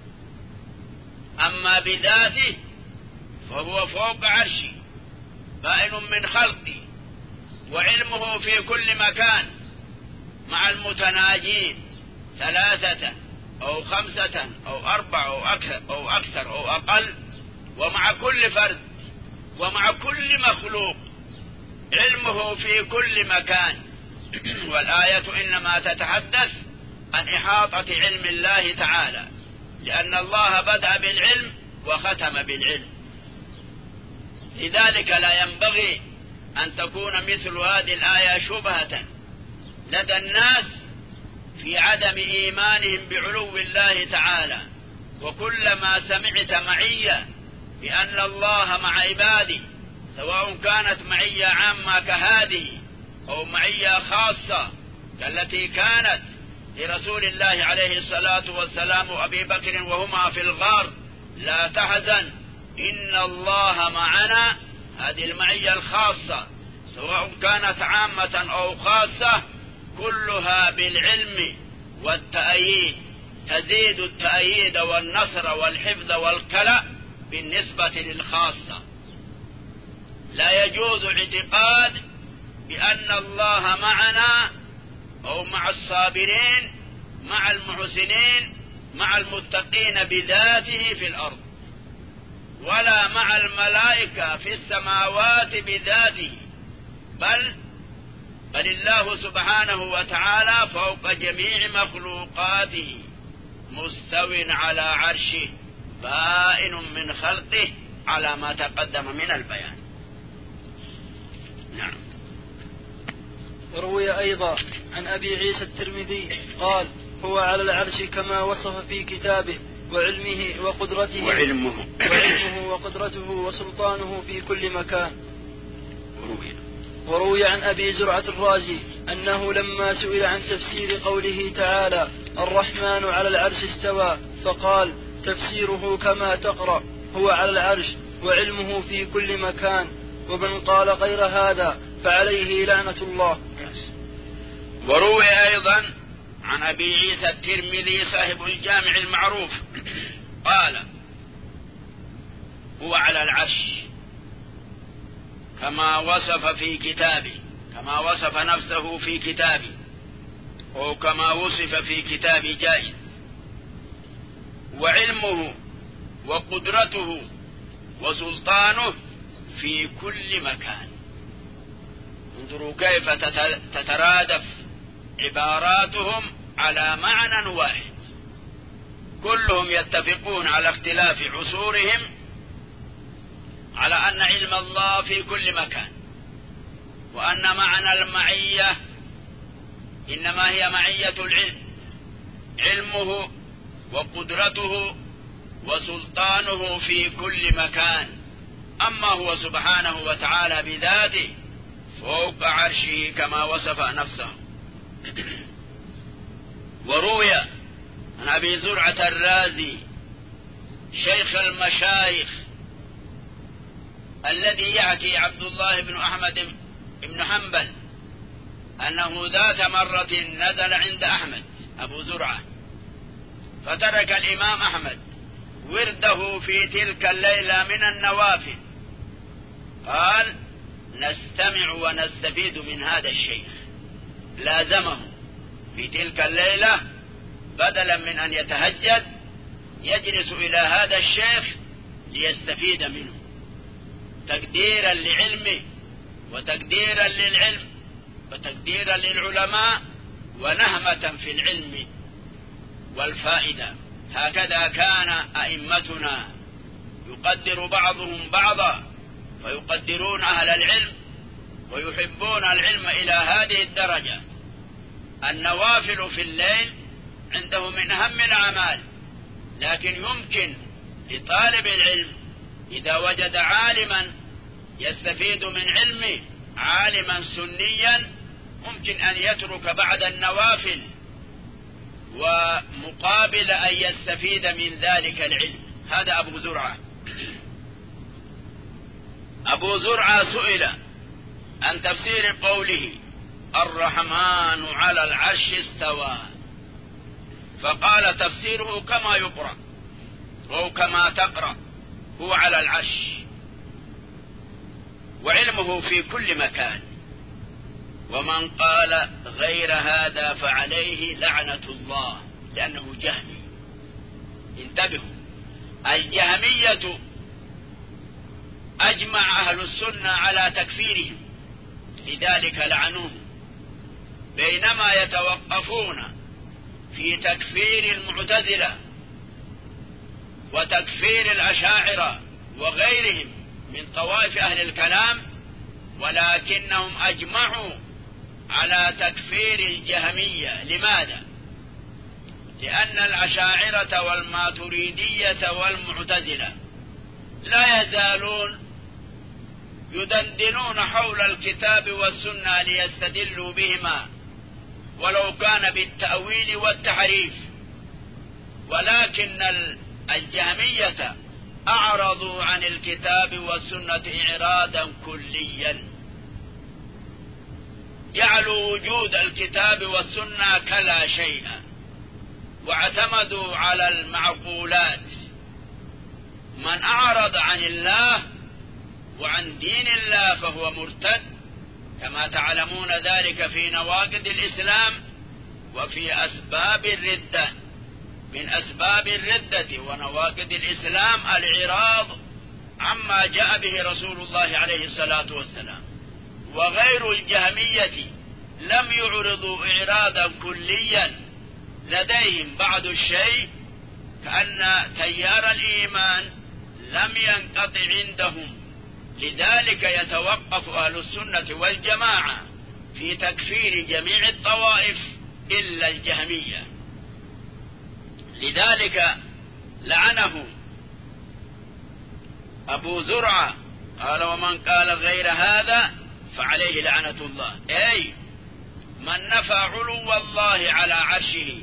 أما بذاته فهو فوق عرشه بائن من خلقه، وعلمه في كل مكان مع المتناجين، ثلاثة أو خمسة أو أربعة أو أكثر أو أقل، ومع كل فرد ومع كل مخلوق، علمه في كل مكان. والآية إنما تتحدث عن إحاطة علم الله تعالى، لأن الله بدأ بالعلم وختم بالعلم. لذلك لا ينبغي أن تكون مثل هذه الآية شبهة لدى الناس في عدم إيمانهم بعلو الله تعالى. وكلما سمعت معية بأن الله مع عباده، سواء كانت معية عامة كهذه أو معية خاصة كالتي كانت لرسول الله عليه الصلاة والسلام وأبي بكر وهما في الغار: لا تحزن إن الله معنا، هذه المعية الخاصة سواء كانت عامة أو خاصة كلها بالعلم والتأييد، تزيد التأييد والنصر والحفظ والكلاء بالنسبة للخاصة. لا يجوز اعتقاد بأن الله معنا أو مع الصابرين مع المحسنين مع المتقين بذاته في الأرض، ولا مع الملائكة في السماوات بذاته، بل الله سبحانه وتعالى فوق جميع مخلوقاته مستو على عرشه بائن من خلقه، على ما تقدم من البيان. نعم. وروي أيضا عن أبي عيسى الترمذي قال: هو على العرش كما وصف في كتابه، وعلمه وقدرته وقدرته وسلطانه في كل مكان. وروي عن أبي زرعة الرازي أنه لما سئل عن تفسير قوله تعالى: الرحمن على العرش استوى، فقال: تفسيره كما تقرأ، هو على العرش وعلمه في كل مكان، ومن قال غير هذا فعليه لعنة الله. وروي أيضا عن أبي عيسى الترمذي صاحب الجامع المعروف قال: هو على العرش كما وصف في كتابه، كما وصف نفسه في كتابه، أو كما وصف في كتاب جائز، وعلمه وقدرته وسلطانه في كل مكان. انظروا كيف تترادف عباراتهم على معنى واحد، كلهم يتفقون على اختلاف عصورهم على أن علم الله في كل مكان، وأن معنى المعية إنما هي معية العلم، علمه وقدرته وسلطانه في كل مكان. أما هو سبحانه وتعالى بذاته فوق عرشه كما وصف نفسه. وروي عن أبي زرعة الرازي شيخ المشايخ الذي يحكي عبد الله بن أحمد بن حنبل أنه ذات مرة نزل عند أحمد أبو زرعة، فترك الإمام أحمد ورده في تلك الليلة من النوافل، قال: نستمع ونستفيد من هذا الشيخ. لازمه في تلك الليلة بدلا من أن يتهجد يجلس إلى هذا الشيخ ليستفيد منه، تقديرا لعلمه وتقديرا للعلم وتقديرا للعلماء ونهمة في العلم والفائدة. هكذا كان أئمتنا يقدر بعضهم بعضا، فيقدرون أهل العلم ويحبون العلم إلى هذه الدرجة. النوافل في الليل عنده من أهم الأعمال، لكن يمكن لطالب العلم إذا وجد عالما يستفيد من علمه، عالما سنيا، ممكن أن يترك بعد النوافل ومقابل أن يستفيد من ذلك العلم. هذا أبو زرعة. أبو زرعة سئل عن تفسير قوله: الرحمن على العرش استوى، فقال: تفسيره كما يقرأ أو كما تقرأ، هو على العرش وعلمه في كل مكان. ومن قال غير هذا فعليه لعنة الله، لأنه جهمي. انتبهوا، الجهمية أجمع أهل السنة على تكفيرهم، لذلك لعنوه، بينما يتوقفون في تكفير المعتزلة وتكفير الأشاعرة وغيرهم من طوائف أهل الكلام، ولكنهم أجمعوا على تكفير الجهمية. لماذا؟ لأن الأشاعرة والماتريدية والمعتزلة لا يزالون يدندنون حول الكتاب والسنة ليستدلوا بهما، ولو كان بالتأويل والتحريف، ولكن الجهمية أعرضوا عن الكتاب والسنة إعراضا كليا، جعلوا وجود الكتاب والسنة كلا شيء، واعتمدوا على المعقولات. من أعرض عن الله وعن دين الله فهو مرتد، كما تعلمون ذلك في نواقض الإسلام وفي أسباب الردة. من أسباب الردة ونواقض الإسلام الإعراض عما جاء به رسول الله عليه الصلاة والسلام. وغير الجهمية لم يعرضوا إعراضا كليا، لديهم بعض الشيء، كأن تيار الإيمان لم ينقطع عندهم، لذلك يتوقف أهل السنة والجماعة في تكفير جميع الطوائف إلا الجهمية. لذلك لعنه أبو زرعة، قال: ومن قال غير هذا فعليه لعنة الله، أي من نفى علو الله على عرشه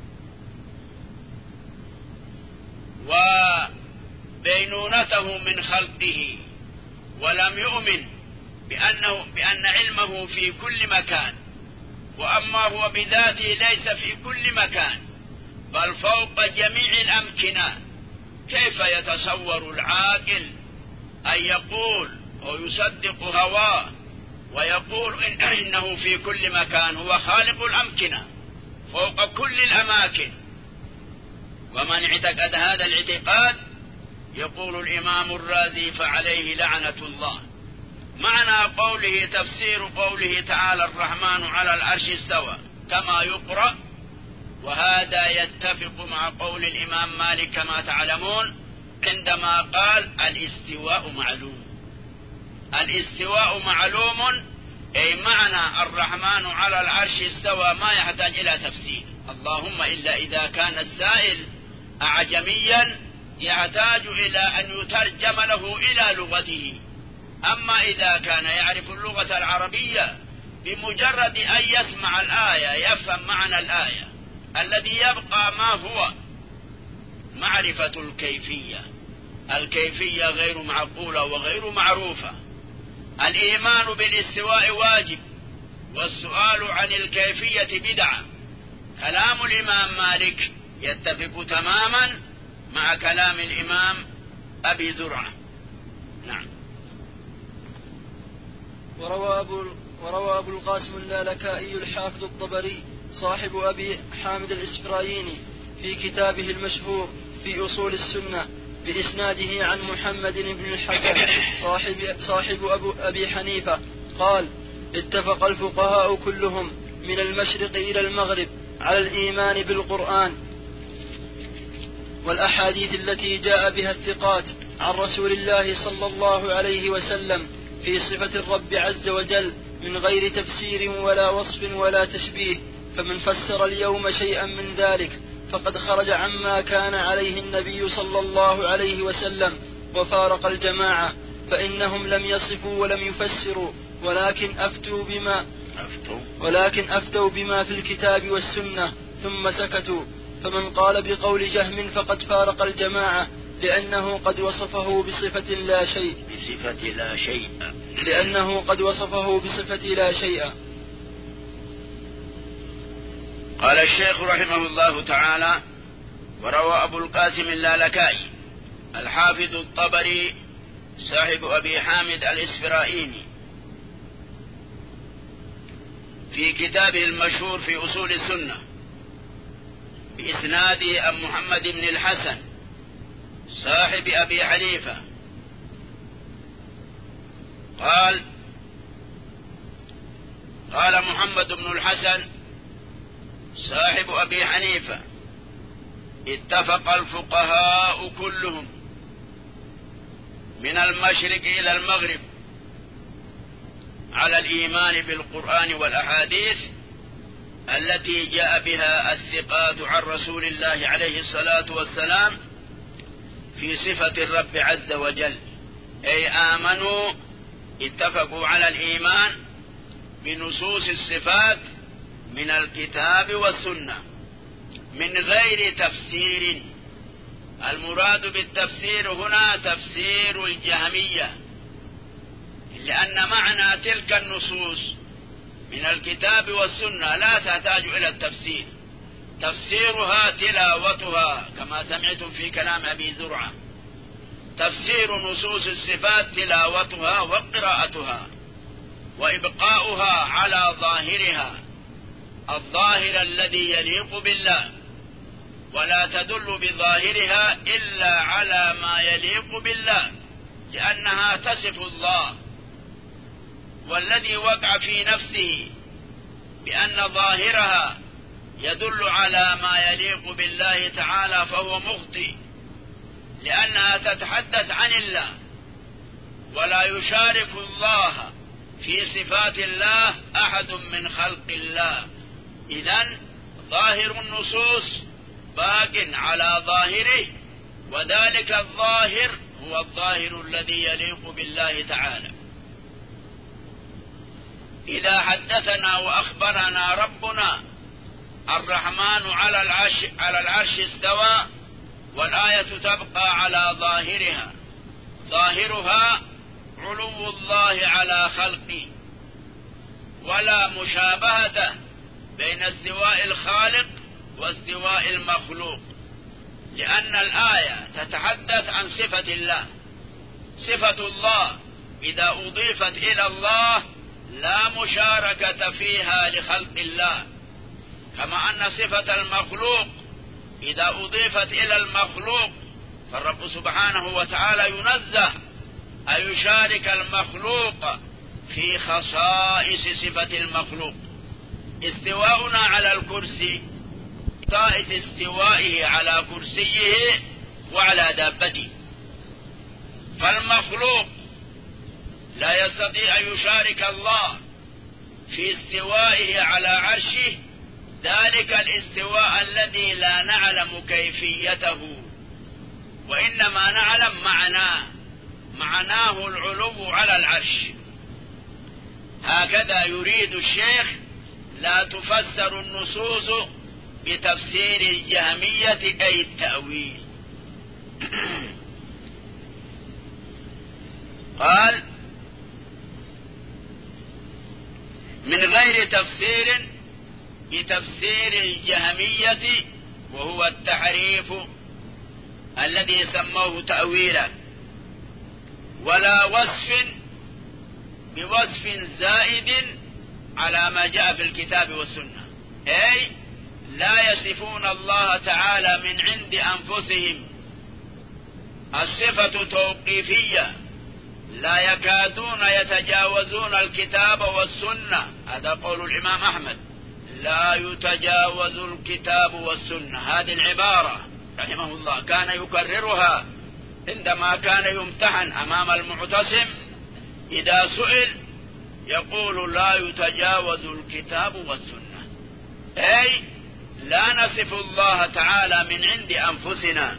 وبينونته من خلقه، ولم يؤمن بأن علمه في كل مكان، وأما هو بذاته ليس في كل مكان بل فوق جميع الأمكنة. كيف يتصور العاقل أن يقول أو يصدق هواه ويقول إنه في كل مكان؟ هو خالق الأمكنة فوق كل الأماكن. ومن اعتقد هذا الاعتقاد يقول الإمام الرازي فعليه لعنة الله. معنى قوله تفسير قوله تعالى الرحمن على العرش استوى كما يقرأ، وهذا يتفق مع قول الإمام مالك كما تعلمون عندما قال الاستواء معلوم. الاستواء معلوم أي معنى الرحمن على العرش استوى ما يحتاج إلى تفسير، اللهم إلا إذا كان السائل أعجميا يحتاج إلى أن يترجم له إلى لغته. أما إذا كان يعرف اللغة العربية بمجرد أن يسمع الآية يفهم معنى الآية، الذي يبقى ما هو معرفة الكيفية. الكيفية غير معقولة وغير معروفة. الإيمان بالاستواء واجب، والسؤال عن الكيفية بدعة. كلام الإمام مالك يتفق تماما مع كلام الإمام أبي زرعة. نعم. وروى أبو القاسم اللالكائي الحافظ الطبري صاحب أبي حامد الإسفرايني في كتابه المشهور في أصول السنة بإسناده عن محمد بن الحسن صاحب أبي حنيفة قال: اتفق الفقهاء كلهم من المشرق إلى المغرب على الإيمان بالقرآن والأحاديث التي جاء بها الثقات عن رسول الله صلى الله عليه وسلم في صفة الرب عز وجل من غير تفسير ولا وصف ولا تشبيه. فمن فسر اليوم شيئا من ذلك فقد خرج عما كان عليه النبي صلى الله عليه وسلم وفارق الجماعة، فإنهم لم يصفوا ولم يفسروا ولكن أفتوا بما في الكتاب والسنة ثم سكتوا. فمن قال بقول جهم فقد فارق الجماعة لأنه قد وصفه بصفة لا شيء. قال الشيخ رحمه الله تعالى: وروى أبو القاسم اللالكائي الحافظ الطبري صاحب أبي حامد الإسفرايني في كتابه المشهور في أصول السنة بإسناده عن محمد بن الحسن صاحب أبي حنيفة قال محمد بن الحسن صاحب أبي حنيفة: اتفق الفقهاء كلهم من المشرق إلى المغرب على الإيمان بالقرآن والأحاديث التي جاء بها الثقات عن رسول الله عليه الصلاة والسلام في صفة الرب عز وجل. أي آمنوا اتفقوا على الإيمان بنصوص الصفات من الكتاب والسنة من غير تفسير. المراد بالتفسير هنا تفسير الجهمية، لأن معنى تلك النصوص من الكتاب والسنة لا تحتاج إلى التفسير، تفسيرها تلاوتها كما سمعتم في كلام أبي زرعة. تفسير نصوص الصفات تلاوتها وقراءتها وإبقاؤها على ظاهرها، الظاهر الذي يليق بالله، ولا تدل بظاهرها إلا على ما يليق بالله لأنها تصف الله. والذي وقع في نفسه بأن ظاهرها يدل على ما يليق بالله تعالى فهو مخطئ، لأنها تتحدث عن الله ولا يشارك الله في صفات الله أحد من خلق الله. إذن ظاهر النصوص باق على ظاهره، وذلك الظاهر هو الظاهر الذي يليق بالله تعالى. إذا حدثنا وأخبرنا ربنا الرحمن على العرش استوى والآية تبقى على ظاهرها، ظاهرها علو الله على خلقه، ولا مشابهة بين استواء الخالق واستواء المخلوق، لأن الآية تتحدث عن صفة الله. صفة الله إذا أضيفت إلى الله لا مشاركة فيها لخلق الله، كما أن صفة المخلوق إذا أضيفت إلى المخلوق فالرب سبحانه وتعالى ينزه أن يشارك المخلوق في خصائص صفة المخلوق. استواؤنا على الكرسي طائة استوائه على كرسيه وعلى دابته، فالمخلوق لا يستطيع أن يشارك الله في استوائه على عرشه، ذلك الاستواء الذي لا نعلم كيفيته وإنما نعلم معناه العلو على العرش. هكذا يريد الشيخ لا تفسر النصوص بتفسير الجهمية أي التأويل. قال من غير تفسير بتفسير الجهمية وهو التحريف الذي سموه تأويلا، ولا وصف بوصف زائد على ما جاء في الكتاب والسنة، أي لا يصفون الله تعالى من عند أنفسهم الصفة توقيفية، لا يكادون يتجاوزون الكتاب والسنة. هذا قول الإمام أحمد، لا يتجاوز الكتاب والسنة. هذه العبارة رحمه الله كان يكررها عندما كان يمتحن أمام المعتصم، إذا سئل يقول لا يتجاوز الكتاب والسنة، أي لا نصف الله تعالى من عند أنفسنا،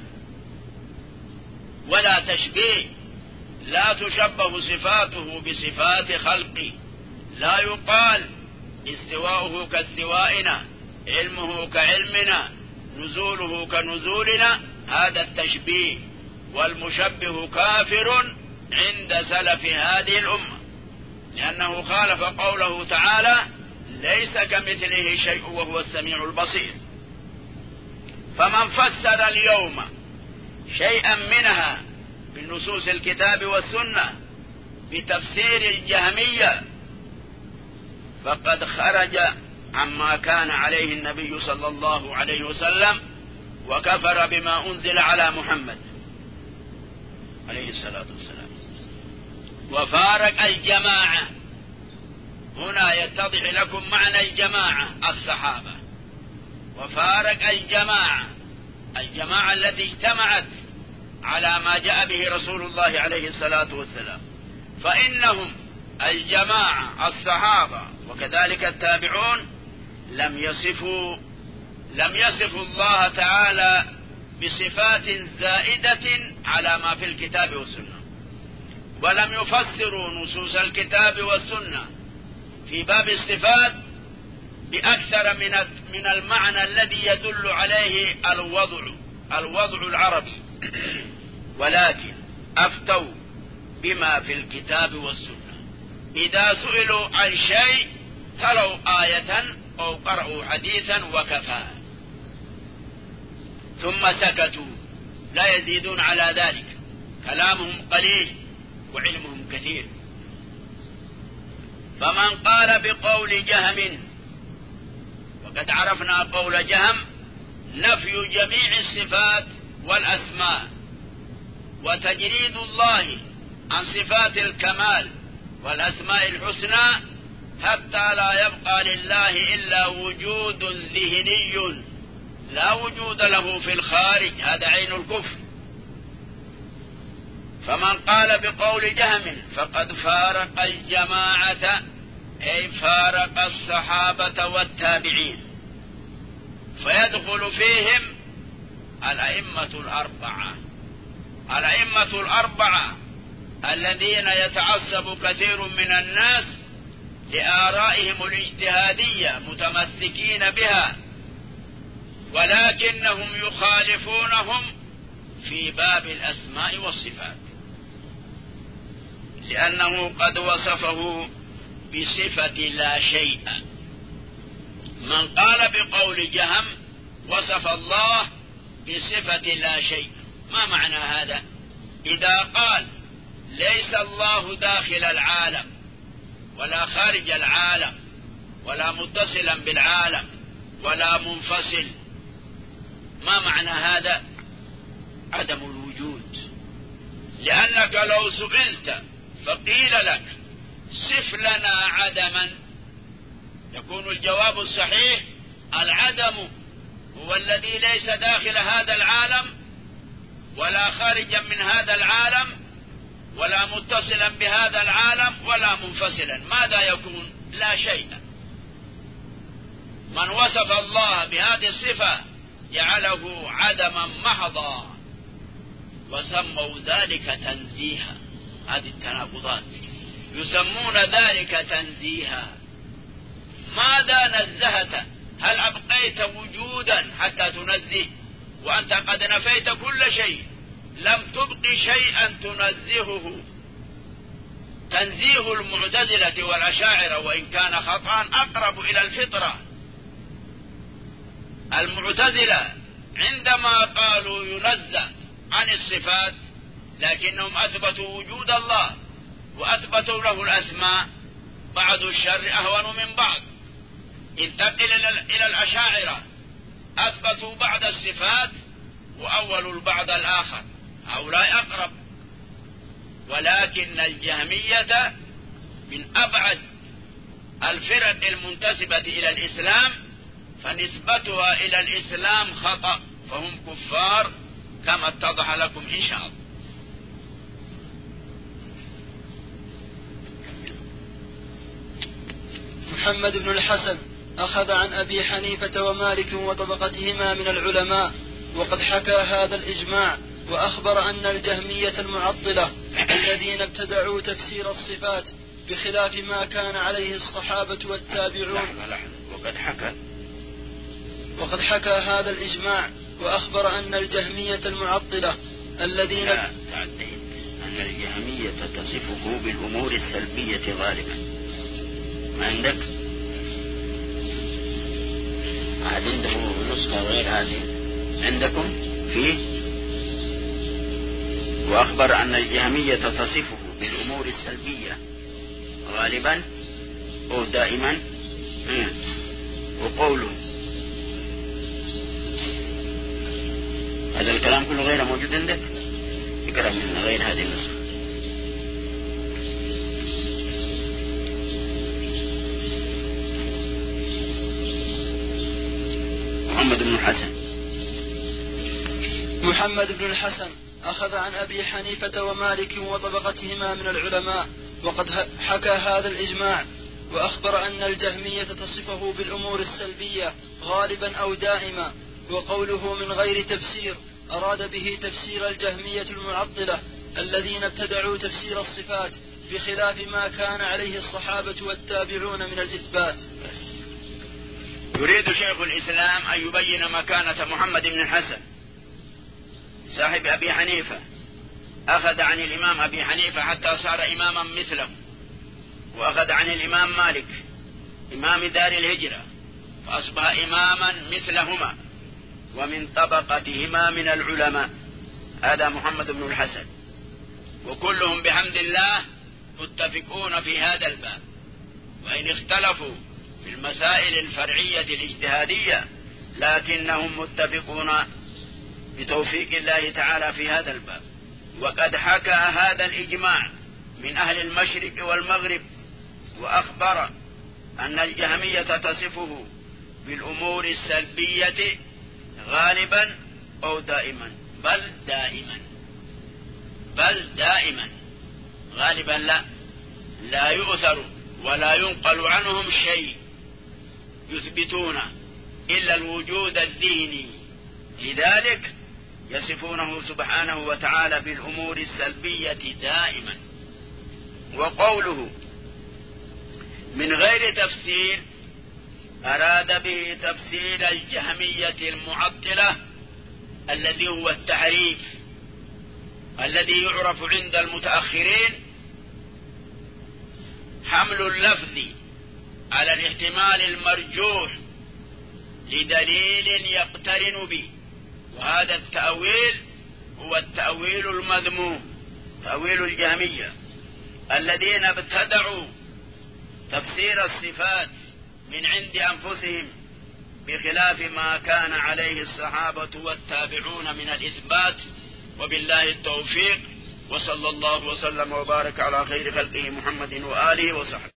ولا تشبيه، لا تشبه صفاته بصفات خلقه، لا يقال استواؤه كاستوائنا، علمه كعلمنا، نزوله كنزولنا، هذا التشبيه، والمشبه كافر عند سلف هذه الأمة، لأنه خالف قوله تعالى ليس كمثله شيء وهو السميع البصير. فمن فسر اليوم شيئا منها من نصوص الكتاب والسنة بتفسير الجهمية فقد خرج عما كان عليه النبي صلى الله عليه وسلم، وكفر بما أنزل على محمد عليه الصلاة والسلام، وفارق الجماعة. هنا يتضح لكم معنى الجماعة، الصحابة، وفارق الجماعة التي اجتمعت على ما جاء به رسول الله عليه الصلاة والسلام، فإنهم الجماعة الصحابة وكذلك التابعون لم يصفوا الله تعالى بصفات زائدة على ما في الكتاب والسنة، ولم يفسروا نصوص الكتاب والسنة في باب الصفات بأكثر من المعنى الذي يدل عليه الوضع العربي، ولكن أفتوا بما في الكتاب والسنة. إذا سئلوا عن شيء تلوا آية أو قرأوا حديثا وكفى، ثم سكتوا، لا يزيدون على ذلك، كلامهم قليل وعلمهم كثير. فمن قال بقول جهم، وقد عرفنا قول جهم نفي جميع الصفات والأسماء وتجريد الله عن صفات الكمال والأسماء الحسنى حتى لا يبقى لله إلا وجود ذهني لا وجود له في الخارج، هذا عين الكفر. فمن قال بقول جهم فقد فارق الجماعة، أي فارق الصحابة والتابعين، فيدخل فيهم الأئمة الأربعة الذين يتعصب كثير من الناس لآرائهم الاجتهادية متمسكين بها، ولكنهم يخالفونهم في باب الأسماء والصفات، لأنه قد وصفه بصفة لا شيء. من قال بقول جهم وصف الله بصفة لا شيء. ما معنى هذا؟ إذا قال ليس الله داخل العالم ولا خارج العالم ولا متصلا بالعالم ولا منفصل، ما معنى هذا؟ عدم الوجود. لأنك لو سئلت فقيل لك صف لنا عدما يكون الجواب الصحيح العدم هو الذي ليس داخل هذا العالم ولا خارجا من هذا العالم ولا متصلا بهذا العالم ولا منفصلا. ماذا يكون؟ لا شيء. من وصف الله بهذه الصفة جعله عدما محضا وسموا ذلك تنزيها. هذه التناقضات يسمون ذلك تنزيها. ماذا نزهت؟ هل أبقيت وجودا حتى تنزه وأنت قد نفيت كل شيء؟ لم تبق شيئا تنزهه. تنزيه المعتزلة والأشاعرة وإن كان خطأ أقرب إلى الفطرة. المعتزلة عندما قالوا ينزه عن الصفات لكنهم أثبتوا وجود الله وأثبتوا له الأسماء، بعض الشر أهون من بعض. انتقل إلى الأشاعرة أثبتوا بعض الصفات وأولوا البعض الآخر، هؤلاء أقرب. ولكن الجهمية من أبعد الفرق المنتسبة إلى الإسلام، فنسبتها إلى الإسلام خطأ، فهم كفار كما اتضح لكم إن شاء الله. محمد بن الحسن أخذ عن أبي حنيفة ومالك وطبقتهما من العلماء، وقد حكى هذا الإجماع، وأخبر أن الجهمية المعطلة الذين ابتدعوا تفسير الصفات بخلاف ما كان عليه الصحابة والتابعون. وقد حكى هذا الإجماع، وأخبر أن الجهمية المعطلة الذين أن الجهمية تصفه بالأمور السلبية غالبا. ما عندك؟ عنده نسخة غير هذه عندكم فيه؟ وأخبر أن الجهمية تصفه بالأمور السلبية غالبا أو دائما. وقوله هذا الكلام كله غير موجود عندك؟ اقرأ من غير هذه النسخة. محمد بن الحسن أخذ عن أبي حنيفة ومالك وطبقتهما من العلماء، وقد حكى هذا الإجماع، وأخبر أن الجهمية تصفه بالأمور السلبية غالبا أو دائما. وقوله من غير تفسير أراد به تفسير الجهمية المعطلة الذين ابتدعوا تفسير الصفات بخلاف ما كان عليه الصحابة والتابعون من الإثبات. يريد شيخ الإسلام أن يبين مكانة محمد بن الحسن صاحب أبي حنيفة. أخذ عن الإمام أبي حنيفة حتى صار إماما مثله، وأخذ عن الإمام مالك إمام دار الهجرة فأصبح إماما مثلهما ومن طبقتهما من العلماء. هذا محمد بن الحسن، وكلهم بحمد الله متفقون في هذا الباب، وإن اختلفوا في المسائل الفرعية الاجتهادية لكنهم متفقون بتوفيق الله تعالى في هذا الباب. وقد حكى هذا الإجماع من أهل المشرق والمغرب، وأخبر أن الجهمية تصفه بالأمور السلبية غالبا أو دائما، بل دائما. غالبا لا يؤثر ولا ينقل عنهم شيء يثبتون إلا الوجود الذهني، لذلك يصفونه سبحانه وتعالى بالأمور السلبية دائما. وقوله من غير تفسير أراد به تفسير الجهمية المعطلة الذي هو التحريف، الذي يعرف عند المتأخرين حمل اللفظ على الاحتمال المرجوح لدليل يقترن به، وهذا التأويل هو التأويل المذموم، تأويل الجهمية الذين ابتدعوا تفسير الصفات من عند أنفسهم بخلاف ما كان عليه الصحابة والتابعون من الإثبات، وبالله التوفيق. وصلى الله وسلم وبارك على خير خلقه محمد وآله وصحبه.